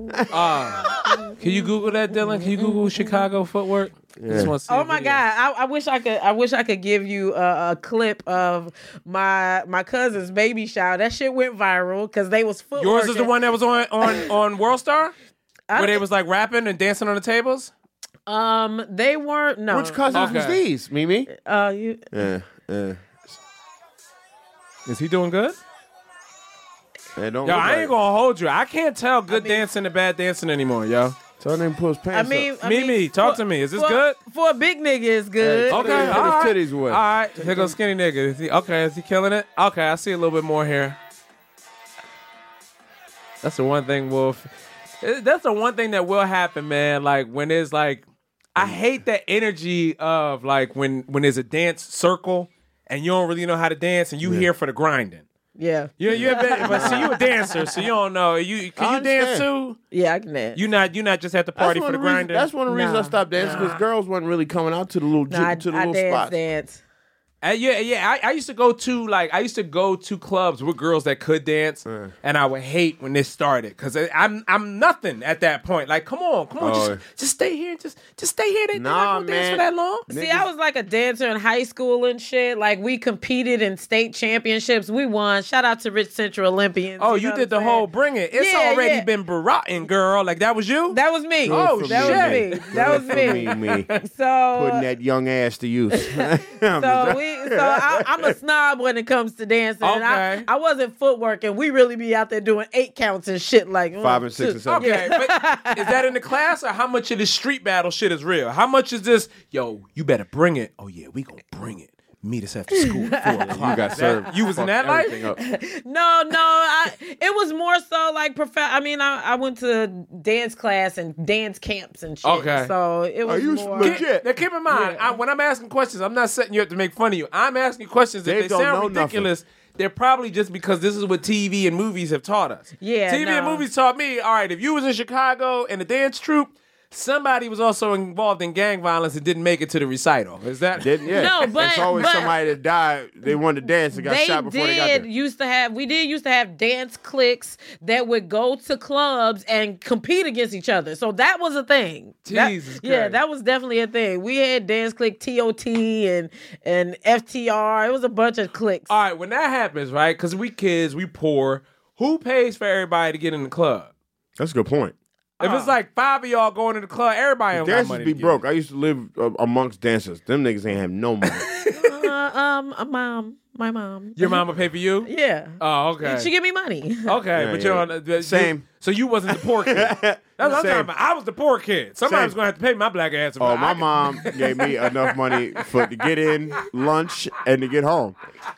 Can you Google that, Dylan? Can you Google Chicago footwork? Just wanna see Oh a my video. God! I wish I could give you a clip of my cousin's baby shower. That shit went viral because they was footwork. Yours is the one that was on World Star, where they was like rapping and dancing on the tables. They weren't. No. Which cousins was Okay. these, Mimi? You. Yeah. Is he doing good? Man, don't Yo, look I like ain't gonna hold you. I can't tell good dancing and bad dancing anymore, yo. Tell him to pull his pants Mimi, talk to me. Is this for, good? For a big nigga, it's good. Hey, Okay, Put all his right. titties away. All right, here goes skinny nigga. Is he killing it? Okay, I see a little bit more here. That's the one thing that's the one thing that will happen, man. Like when it's like, I hate that energy of like when there's a dance circle and you don't really know how to dance and you here for the grinding. Yeah. You but see, you a dancer, so you don't know. Can you dance too? Yeah, I can dance. You not just at the party for the grinding. That's one of the reasons I Nah. stopped dancing because girls wasn't really coming out to the little I little dance, spots. dance. I used to go to clubs with girls that could dance, and I would hate when this started because I'm nothing at that point. Like, come on, just stay here, just stay here. They're not gonna dance for that long. See, I was like a dancer in high school and shit. Like, we competed in state championships. We won. Shout out to Rich Central Olympians. Oh, know you what did I'm the saying? whole bring it. It's Yeah, already yeah. been baratin', girl. Like that was you. That was me. Oh, that shit. was me. That was me. Me. So, Putting that young ass to use. I'm a snob when it comes to dancing. And Okay. I wasn't footworking. We really be out there doing 8 counts and shit like 5 and 6 and 7. Okay, but is that in the class or how much of this street battle shit is real? How much is this? Yo, you better bring it. Oh yeah, we gonna bring it. Meet us after school at 4 o'clock. You got served. You was in that Everything life? up. No, it was more so like I went to dance class and dance camps and shit. Okay. So it was you more. legit? Now keep in mind, when I'm asking questions, I'm not setting you up to make fun of you. I'm asking you questions that They they don't sound know ridiculous. They're probably just because this is what TV and movies have taught us. Yeah, TV and no. movies taught me, all right, if you was in Chicago and a dance troupe, somebody was also involved in gang violence and didn't make it to the recital. Is that? Yeah. No, but- it's always but- somebody that died. They wanted to dance and got shot before they got there. used to have dance cliques that would go to clubs and compete against each other. So that was a thing. Jesus Yeah, Christ. that was definitely a thing. We had dance clique TOT and FTR. It was a bunch of cliques. All right, when that happens, right? Because we kids, we poor. Who pays for everybody to get in the club? That's a good point. If it's like 5 of y'all going to the club, everybody don't got Dancers money be to get broke. I used to live amongst dancers. Them niggas ain't have no money. My mom. Your mama pay for you? Yeah. Oh, okay. She give me money. Okay, Yeah, but yeah. you're on Same. So you wasn't the poor kid. That's what I'm talking Same. about. I was the poor kid. Somebody's Same. gonna have to pay my black ass. Oh, my mom gave me enough money to get in, lunch, and to get home.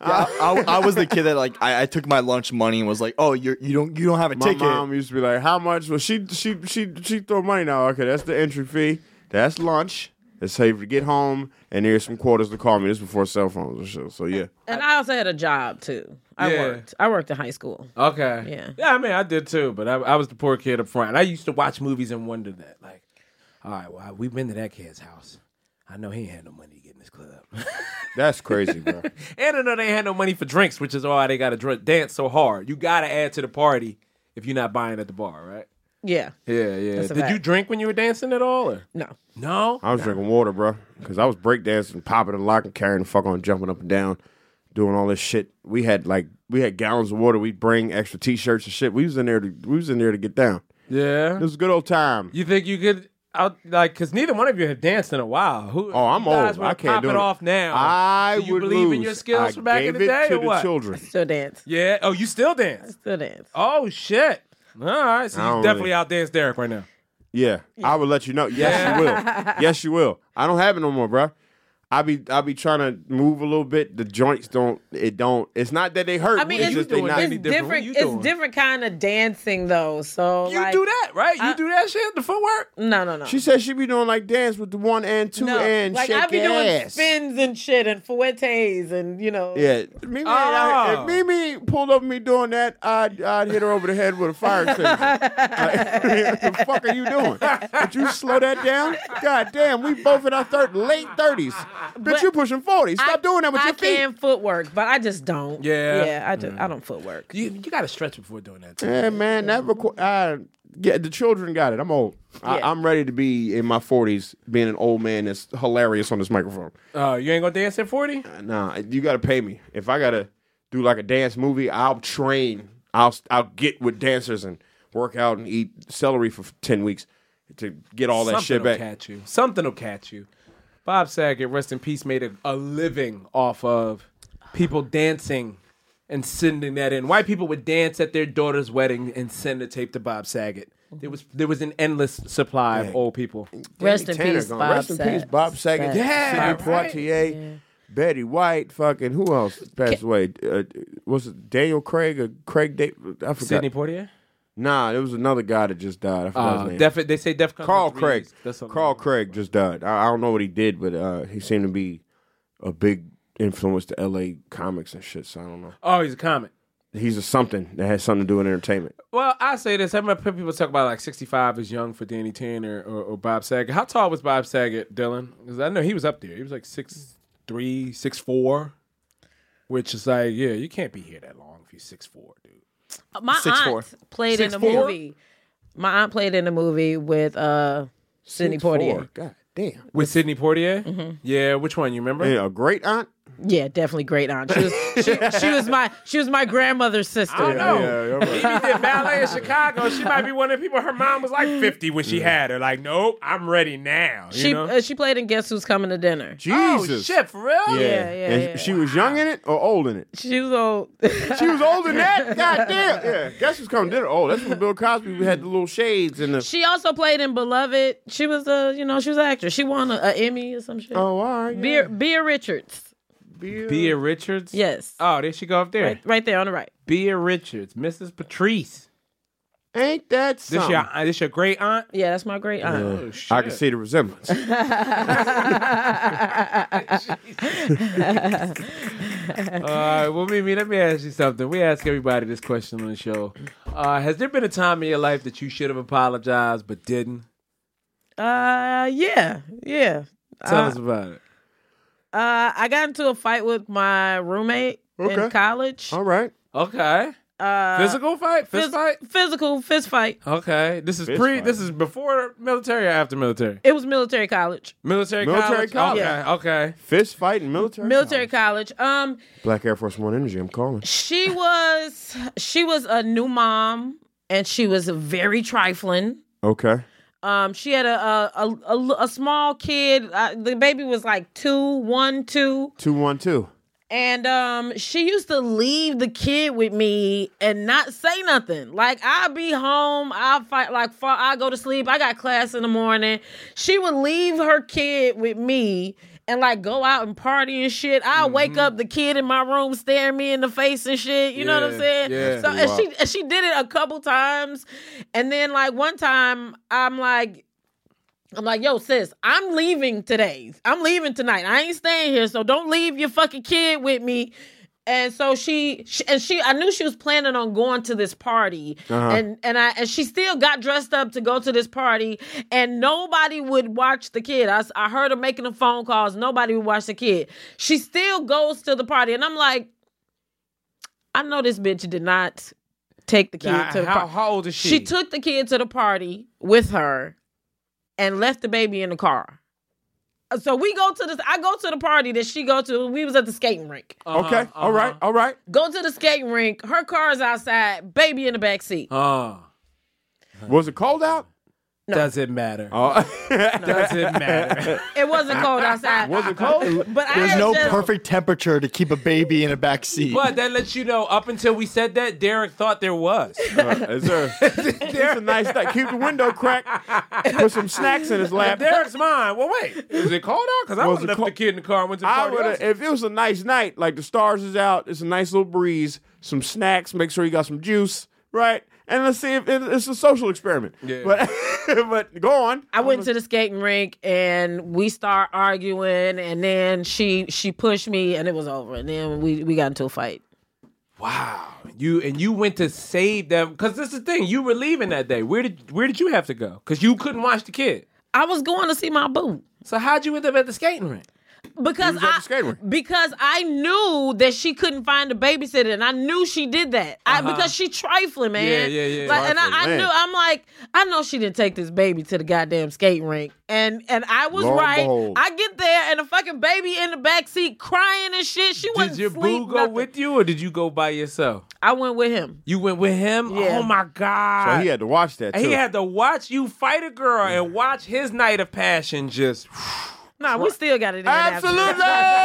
I was the kid that like I took my lunch money and was like, oh, you don't have a My ticket. mom used to be like, "How much?" Well, she throw money now. Okay, that's the entry fee. That's lunch. Let's say to get home, and here's some quarters to call me. This before cell phones and shit. So yeah, And I also had a job too. I worked in high school. Okay. Yeah. Yeah, I mean, I did too, but I was the poor kid up front. And I used to watch movies and wonder that, like, all right, well, we've been to that kid's house. I know he ain't had no money to get in this club. that's crazy, bro. And I know they ain't had no money for drinks, which is why they got to dance so hard. You got to add to the party if you're not buying at the bar, right? Yeah. Yeah. That's a Did you fact. drink when you were dancing at all? Or? No. No? I was drinking water, bro, because I was breakdancing, popping and locking, carrying the fuck on, jumping up and down, doing all this shit. We had gallons of water. We'd bring extra t-shirts and shit. We was in there to get down. Yeah. It was a good old time. You think you could, because neither one of you have danced in a while. Oh, I'm you guys old. wanna I can't pop do it it off now. I Do you would believe lose. in your skills I from back in gave the day, it to or the what? children. Still dance. Yeah. Oh, you still dance? Still dance. Oh, shit. All right. So I you don't definitely really- outdanced Derek right now. Yeah, I would let you know. Yes, you will. Yes, you will. I don't have it no more, bro. I be trying to move a little bit. The joints don't. It's not that they hurt. I mean, it's it's, just they not. any different. What you doing? It's different kind of dancing though. So You like, do that, right? You do that shit, the footwork? No. She said she be doing like dance with the 1 and 2 no. and Like shake I be your doing ass. spins and shit and fouettes and Yeah, Mimi. Oh. If Mimi pulled up me doing that, I'd hit her over the head with a fire extinguisher. Like, the fuck are you doing? Would you slow that down? God damn, we both in our late 30s. Bitch, you pushing 40. Stop doing that with your feet. I can footwork, but I just don't. Yeah. Yeah, I don't footwork. You got to stretch before doing that. Too. Yeah, man, the children got it. I'm old. Yeah. I'm ready to be in my 40s, being an old man that's hilarious on this microphone. You ain't going to dance at 40? Nah, you got to pay me. If I got to do like a dance movie, I'll train. I'll get with dancers and work out and eat celery for 10 weeks to get all that shit back. Something will catch you. Bob Saget, rest in peace, made a living off of people dancing and sending that in. White people would dance at their daughter's wedding and send a tape to Bob Saget. There was an endless supply of old people. Rest in Tanner peace, gone. Bob Rest in peace, Bob Saget. Yeah, Sidney Poitier, Betty White, fucking who else passed away? Was it Daniel Craig or Craig? I forgot. Sidney Poitier? Nah, there was another guy that just died. I forgot his name. They say Def Carl Craig. Carl Craig just died. I don't know what he did, but he seemed to be a big influence to L.A. comics and shit. So I don't know. Oh, he's a comic. He's a something that has something to do with entertainment. Well, I say this. I remember people talk about like 65 is young for Danny Tanner or Bob Saget. How tall was Bob Saget, Dylan? Because I know he was up there. He was like 6'3", 6'4", which is like, yeah, you can't be here that long if you're 6'4", dude. My 6'4". aunt played in a 6'4"? movie. My aunt played in a movie with Sidney Poitier. God damn. With Sidney Poitier? Yeah, which one? You remember? Yeah, a great aunt. Yeah, definitely great aunt. She was my grandmother's sister. I don't know. Yeah, right. He did ballet in Chicago. She might be one of the people. Her mom was like 50 when she had her. Like, nope, I'm ready now. You know? She played in Guess Who's Coming to Dinner. Oh, Jesus. shit, for real? Yeah. And she was young in it or old in it? She was old. She was old in that? God damn. Yeah. Guess who's coming to dinner? Oh, that's when Bill Cosby had the little shades and the. She also played in Beloved. She was she was an actress. She won an Emmy or some shit. Oh, all right. Yeah. Bea Richards. Bea Richards? Yes. Oh, there she go up there. Right there on the right. Bea Richards, Mrs. Patrice. Ain't that something? This your great aunt? Yeah, that's my great aunt. Oh, shit. I can see the resemblance. All right, well, Mimi, let me ask you something. We ask everybody this question on the show. Has there been a time in your life that you should have apologized but didn't? Yeah. Tell us about it. I got into a fight with my roommate in college. All right. Okay. Physical fight? Fist fight? Physical fist fight. Okay. This is fight. This is before military or after military? It was military college. Military college? Okay. Yeah. Okay. Fist fight in military? Military college. Black Air Force One energy, I'm calling. She was a new mom and she was very trifling. Okay. She had a small kid. The baby was like 2, 1, 2. 212. And she used to leave the kid with me and not say nothing. Like, I'll be home, I'll fight, I'll go to sleep, I got class in the morning. She would leave her kid with me and like go out and party and shit. I'll wake up, the kid in my room staring me in the face and shit. You know what I'm saying? Yeah. So and she did it a couple times. And then like one time I'm like, yo, sis, I'm leaving today. I'm leaving tonight. I ain't staying here, so don't leave your fucking kid with me. And so I knew she was planning on going to this party, and she still got dressed up to go to this party, and nobody would watch the kid. I heard her making the phone calls. Nobody would watch the kid. She still goes to the party, and I'm like, I know this bitch did not take the kid to the party. How old is she? She took the kid to the party with her and left the baby in the car. So I go to the party that she go to. We was at the skating rink. Okay. All right. Go to the skating rink. Her car's outside. Baby in the back seat. Was it cold out? Doesn't matter. Doesn't matter. It wasn't cold outside. Was it cold? But There's no perfect temperature to keep a baby in a back seat. But that lets you know, up until we said that, Derek thought there was. It's a nice night. Keep the window cracked. Put some snacks in his lap. Derek's mine. Well, wait. Was it cold out? Because I would have left the kid in the car and went to the party. If it was a nice night, like the stars is out, it's a nice little breeze, some snacks, make sure you got some juice, right? And let's see if it's a social experiment. Yeah. But go on. I went to the skating rink and we start arguing, and then she pushed me and it was over. And then we got into a fight. Wow. You went to save them, because this is the thing. You were leaving that day. Where did you have to go? Because you couldn't watch the kid. I was going to see my boo. So how'd you end up at the skating rink? Because I knew that she couldn't find a babysitter, and I knew she did that. Because she trifling, man. Yeah. Like, and I knew. I'm like, I know she didn't take this baby to the goddamn skating rink, and I was right. I get there, and the fucking baby in the back seat crying and shit. She wasn't. Did your boo go with you, or did you go by yourself? I went with him. You went with him? Yeah. Oh my God! So he had to watch that too. He had to watch you fight a girl and watch his night of passion just. No, we still got it in. Absolutely.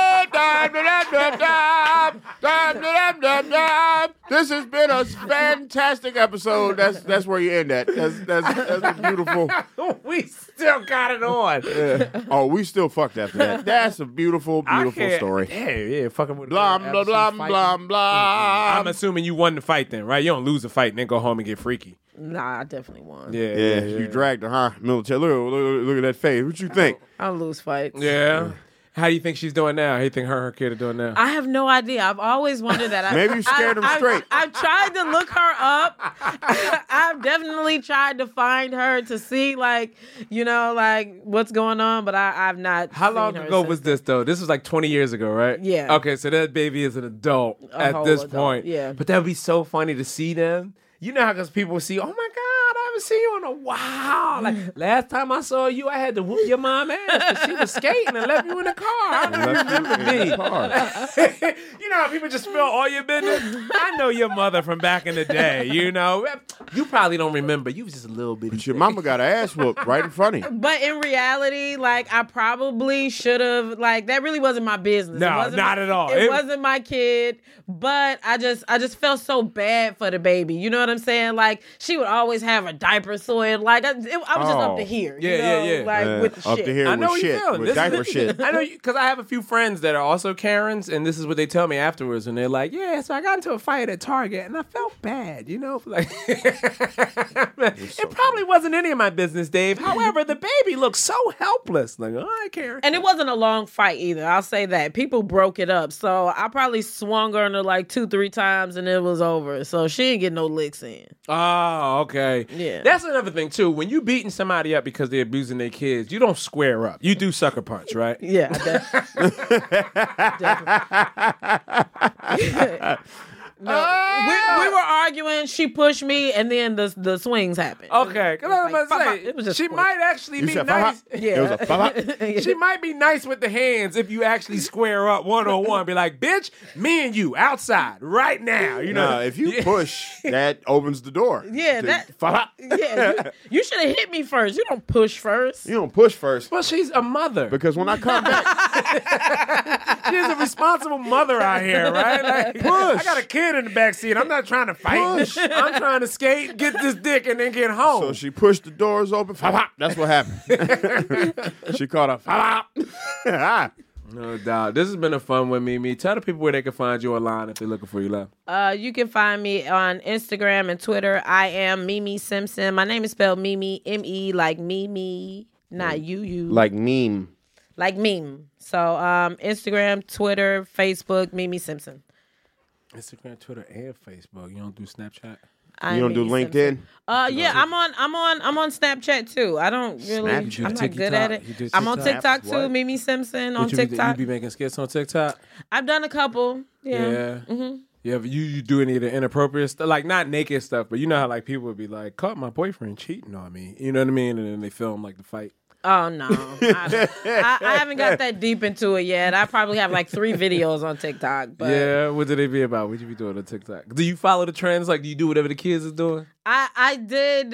This has been a fantastic episode. That's where you end at. That's a beautiful. We still got it on. Yeah. Oh, we still fucked after that. That's a beautiful story. Yeah, fucking with Blah blah blah blah blah. I'm assuming you won the fight then, right? You don't lose a fight and then go home and get freaky. Nah, I definitely won. Yeah, you dragged her, huh? Military. Look at that face. What you think? I don't lose fights. Yeah. How do you think she's doing now? How do you think her and her kid are doing now? I have no idea. I've always wondered that. Maybe you scared them straight. I've tried to look her up. I've definitely tried to find her to see, like, what's going on, but I've not. How long ago was this, though? This was like 20 years ago, right? Yeah. Okay, so that baby is an adult at this point. Yeah. But that would be so funny to see them. You know how because people see, oh my God, I haven't seen you in a while. Like last time I saw you, I had to whoop your mom ass because she was skating and left you in the car. I remember me. You know how people just spill all your business? I know your mother from back in the day, you know. You probably don't remember. You was just a little bit. But your mama got her ass whooped right in front of you. But in reality, like, I probably should have, like, that really wasn't my business. No, not at all. It wasn't my kid, but I just felt so bad for the baby. You know what I'm saying? Like, she would always have her diaper soiled. Like, I was just up to here. Yeah. Like, with the up shit. to here I know with what you're shit, feeling. with diaper shit. I know because I have a few friends that are also Karens, and this is what they tell me afterwards. And they're like, "Yeah, so I got into a fight at Target, and I felt bad, you know, like it probably wasn't any of my business, Dave. However, the baby looked so helpless. Like, all right, Karen. And it wasn't a long fight either. I'll say that. People broke it up. So I probably swung her into like 2-3 times and it was over. So she didn't get no licks in. Oh, okay. Yeah. That's another thing, too. When you beating somebody up because they're abusing their kids, you don't square up. You do sucker punch, right? Yeah. Definitely. No, we were arguing. She pushed me, and then the swings happened. Okay, because I was about to say, it was just she quick. might actually You be said nice. It was a fa-fa. She might be nice with the hands if you actually square up one-on-one. Be like, bitch, me and you outside right now. You know, Nah, if you push, that opens the door. Yeah, To- that- fa-fa. Yeah, you should have hit me first. You don't push first. You don't push first. well, she's a mother. Because when I come back, She's a responsible mother out here, right? Like, Push. I got a kid in the backseat. I'm not trying to fight. Push. I'm trying to skate, get this dick, and then get home. so she pushed the doors open. Fa-fa. That's what happened. She caught a fa-fa. No doubt. This has been a fun one, Mimi. Tell the people where they can find you online if they're looking for you live. You can find me on Instagram and Twitter. I am Mimi Simpson. My name is spelled Mimi, M-E, like Mimi, not you. Like meme. Like meme. So Instagram, Twitter, Facebook, Mimi Simpson. Instagram, Twitter, and Facebook. You don't do Snapchat? I'm You don't do Mimi LinkedIn? Simpson. Yeah, I'm on Snapchat too. I don't really. Snapchat. I'm not TikTok. good at it. You do I'm on TikTok? TikTok too. What? Mimi Simpson on What you TikTok. Be, you be making skits on TikTok? I've done a couple. Yeah. Yeah. Yeah, but you do any of the inappropriate stuff, like not naked stuff, but you know how like people would be like, caught my boyfriend cheating on me. You know what I mean? And then they film like the fight. Oh no, I haven't got that deep into it yet. I probably have like 3 videos on TikTok. But Yeah, what did they be about? What you be doing on TikTok? Do you follow the trends? Like, do you do whatever the kids is doing? I did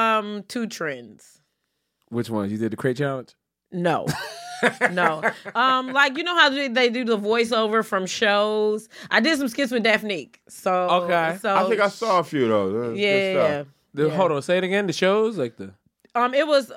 2 trends. Which one? You did the crate challenge? No. No. Like, you know how they do the voiceover from shows? I did some skits with Daphne. So Okay. So I think I saw a few though. That's good Yeah. stuff. Hold on, say it again. The shows, like the. It was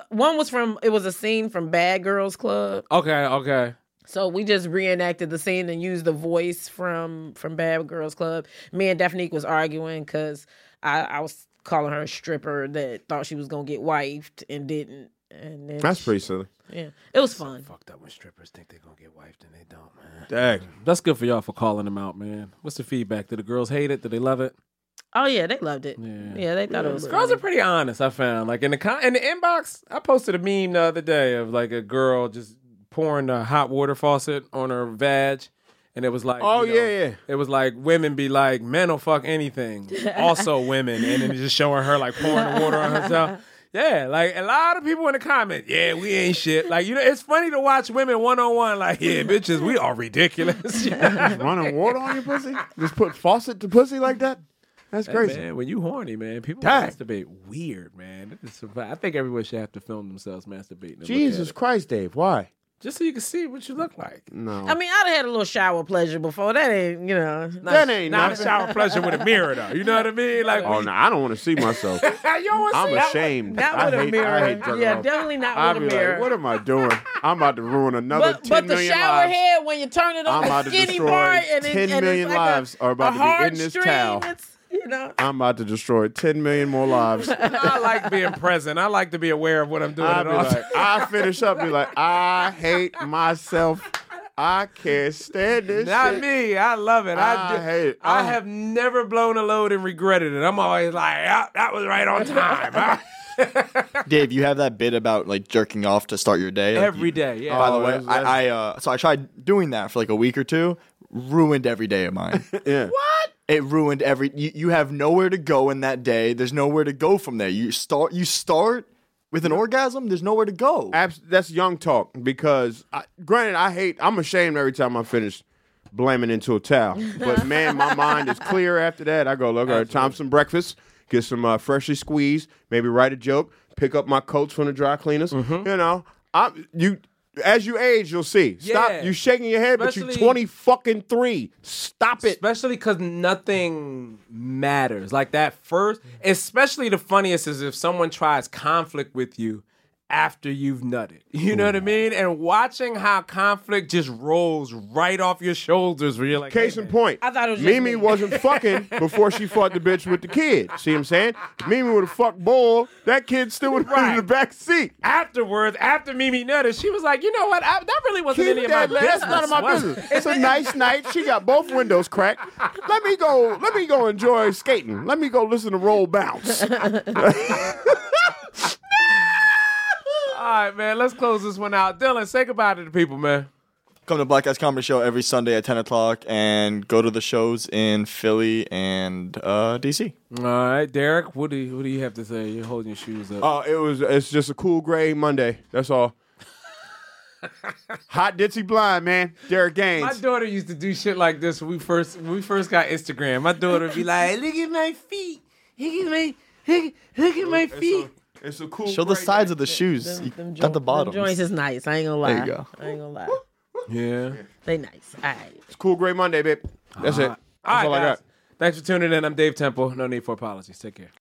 a scene from Bad Girls Club. Okay. So we just reenacted the scene and used the voice from Bad Girls Club. Me and Daphne was arguing because I was calling her a stripper that thought she was gonna get wifed and didn't. And then That's pretty silly. Yeah, it was fun. Fucked up when strippers think they're gonna get wifed and they don't, man. Dang. That's good for y'all for calling them out, man. What's the feedback? Did the girls hate it? Did they love it? Oh yeah, they loved it. Yeah. Yeah, they thought it was. Girls funny. are pretty honest, I found. Like in the inbox, I posted a meme the other day of like a girl just pouring a hot water faucet on her vag. And it was like, Oh, you know, yeah. It was like women be like, men will fuck anything. Also women. And then just showing her like pouring the water on herself. Yeah, like a lot of people in the comments, yeah, we ain't shit. Like, you know, it's funny to watch women one-on-one like, yeah, bitches, we are ridiculous. Running water on your pussy? Just put faucet to pussy like that? That's Hey, crazy. man, when you horny, man, people Dang. masturbate weird, man. I think everyone should have to film themselves masturbating. and look at Jesus it. Christ, Dave. Why? Just so you can see what you look like. No. I mean, I'd have had a little shower pleasure before. That ain't, that ain't not a nothing. shower pleasure with a mirror, though. You know what I mean? Like, Oh, no, I don't want to see myself. you don't want to I'm see that ashamed. Not I with a hate- mirror. I hate jerking Yeah, off. definitely not I'll with a be mirror. like, what am I doing? I'm about to ruin another But 10 the million shower lives. head, when you turn it on I'm about the to skinny destroy part, 10 million like lives are about a to be hard in this stream, towel. It's, I'm about to destroy 10 million more lives. I like being present. I like to be aware of what I'm doing. I'll be like, I finish up, be like, I hate myself. I can't stand this not shit. me. I love it. I hate it. I have never blown a load and regretted it. I'm always like, yeah, that was right on time. Dave, you have that bit about like jerking off to start your day. Like, Every day, yeah. By the Oh, way, that's- so I tried doing that for like a week or two. Ruined every day of mine. Yeah. It ruined every. You have nowhere to go in that day. There's nowhere to go from there. You start with an orgasm. There's nowhere to go. That's young talk because, granted, I'm ashamed every time I finish blaming into a towel. But man, my mind is clear after that. I go, look, all right, time for some breakfast, get some freshly squeezed, maybe write a joke, pick up my coats from the dry cleaners. Mm-hmm. You know, as you age, you'll see. Stop. Yeah. You shaking your head, but Especially- you 20 fucking 3. Stop it. Especially because nothing matters. Like that first, especially the funniest is if someone tries conflict with you after you've nutted. You know what I mean? And watching how conflict just rolls right off your shoulders where you're like, Case hey, in man. point, I thought it was just Mimi me. wasn't fucking before she fought the bitch with the kid. See what I'm saying? If Mimi would have fucked Bull, that kid still would have been in the back seat. Afterwards, after Mimi nutted, she was like, you know what? That really wasn't Keep any of my that, business. that's none of my was it? business. It's a nice night. She got both windows cracked. Let me go enjoy skating. Let me go listen to Roll Bounce. All right, man, let's close this one out. Dylan, say goodbye to the people, man. Come to Black Guys Comedy Show every Sunday at 10 o'clock and go to the shows in Philly and DC. All right, Derek, what do you have to say? You're holding your shoes up. It's just a cool gray Monday. That's all. Hot Ditzy Blind, man. Derek Gaines. My daughter used to do shit like this when we first got Instagram. My daughter would be like, "Look at my feet. Look at my feet." It's a cool Show the gray sides day. of the shoes, Them not the bottoms. joints is nice. I ain't gonna lie. There you go. I ain't gonna lie. Yeah. They nice. All right. It's cool gray Monday, babe. That's it. That's All right, all I guys. got. Thanks for tuning in. I'm Dave Temple. No need for apologies. Take care.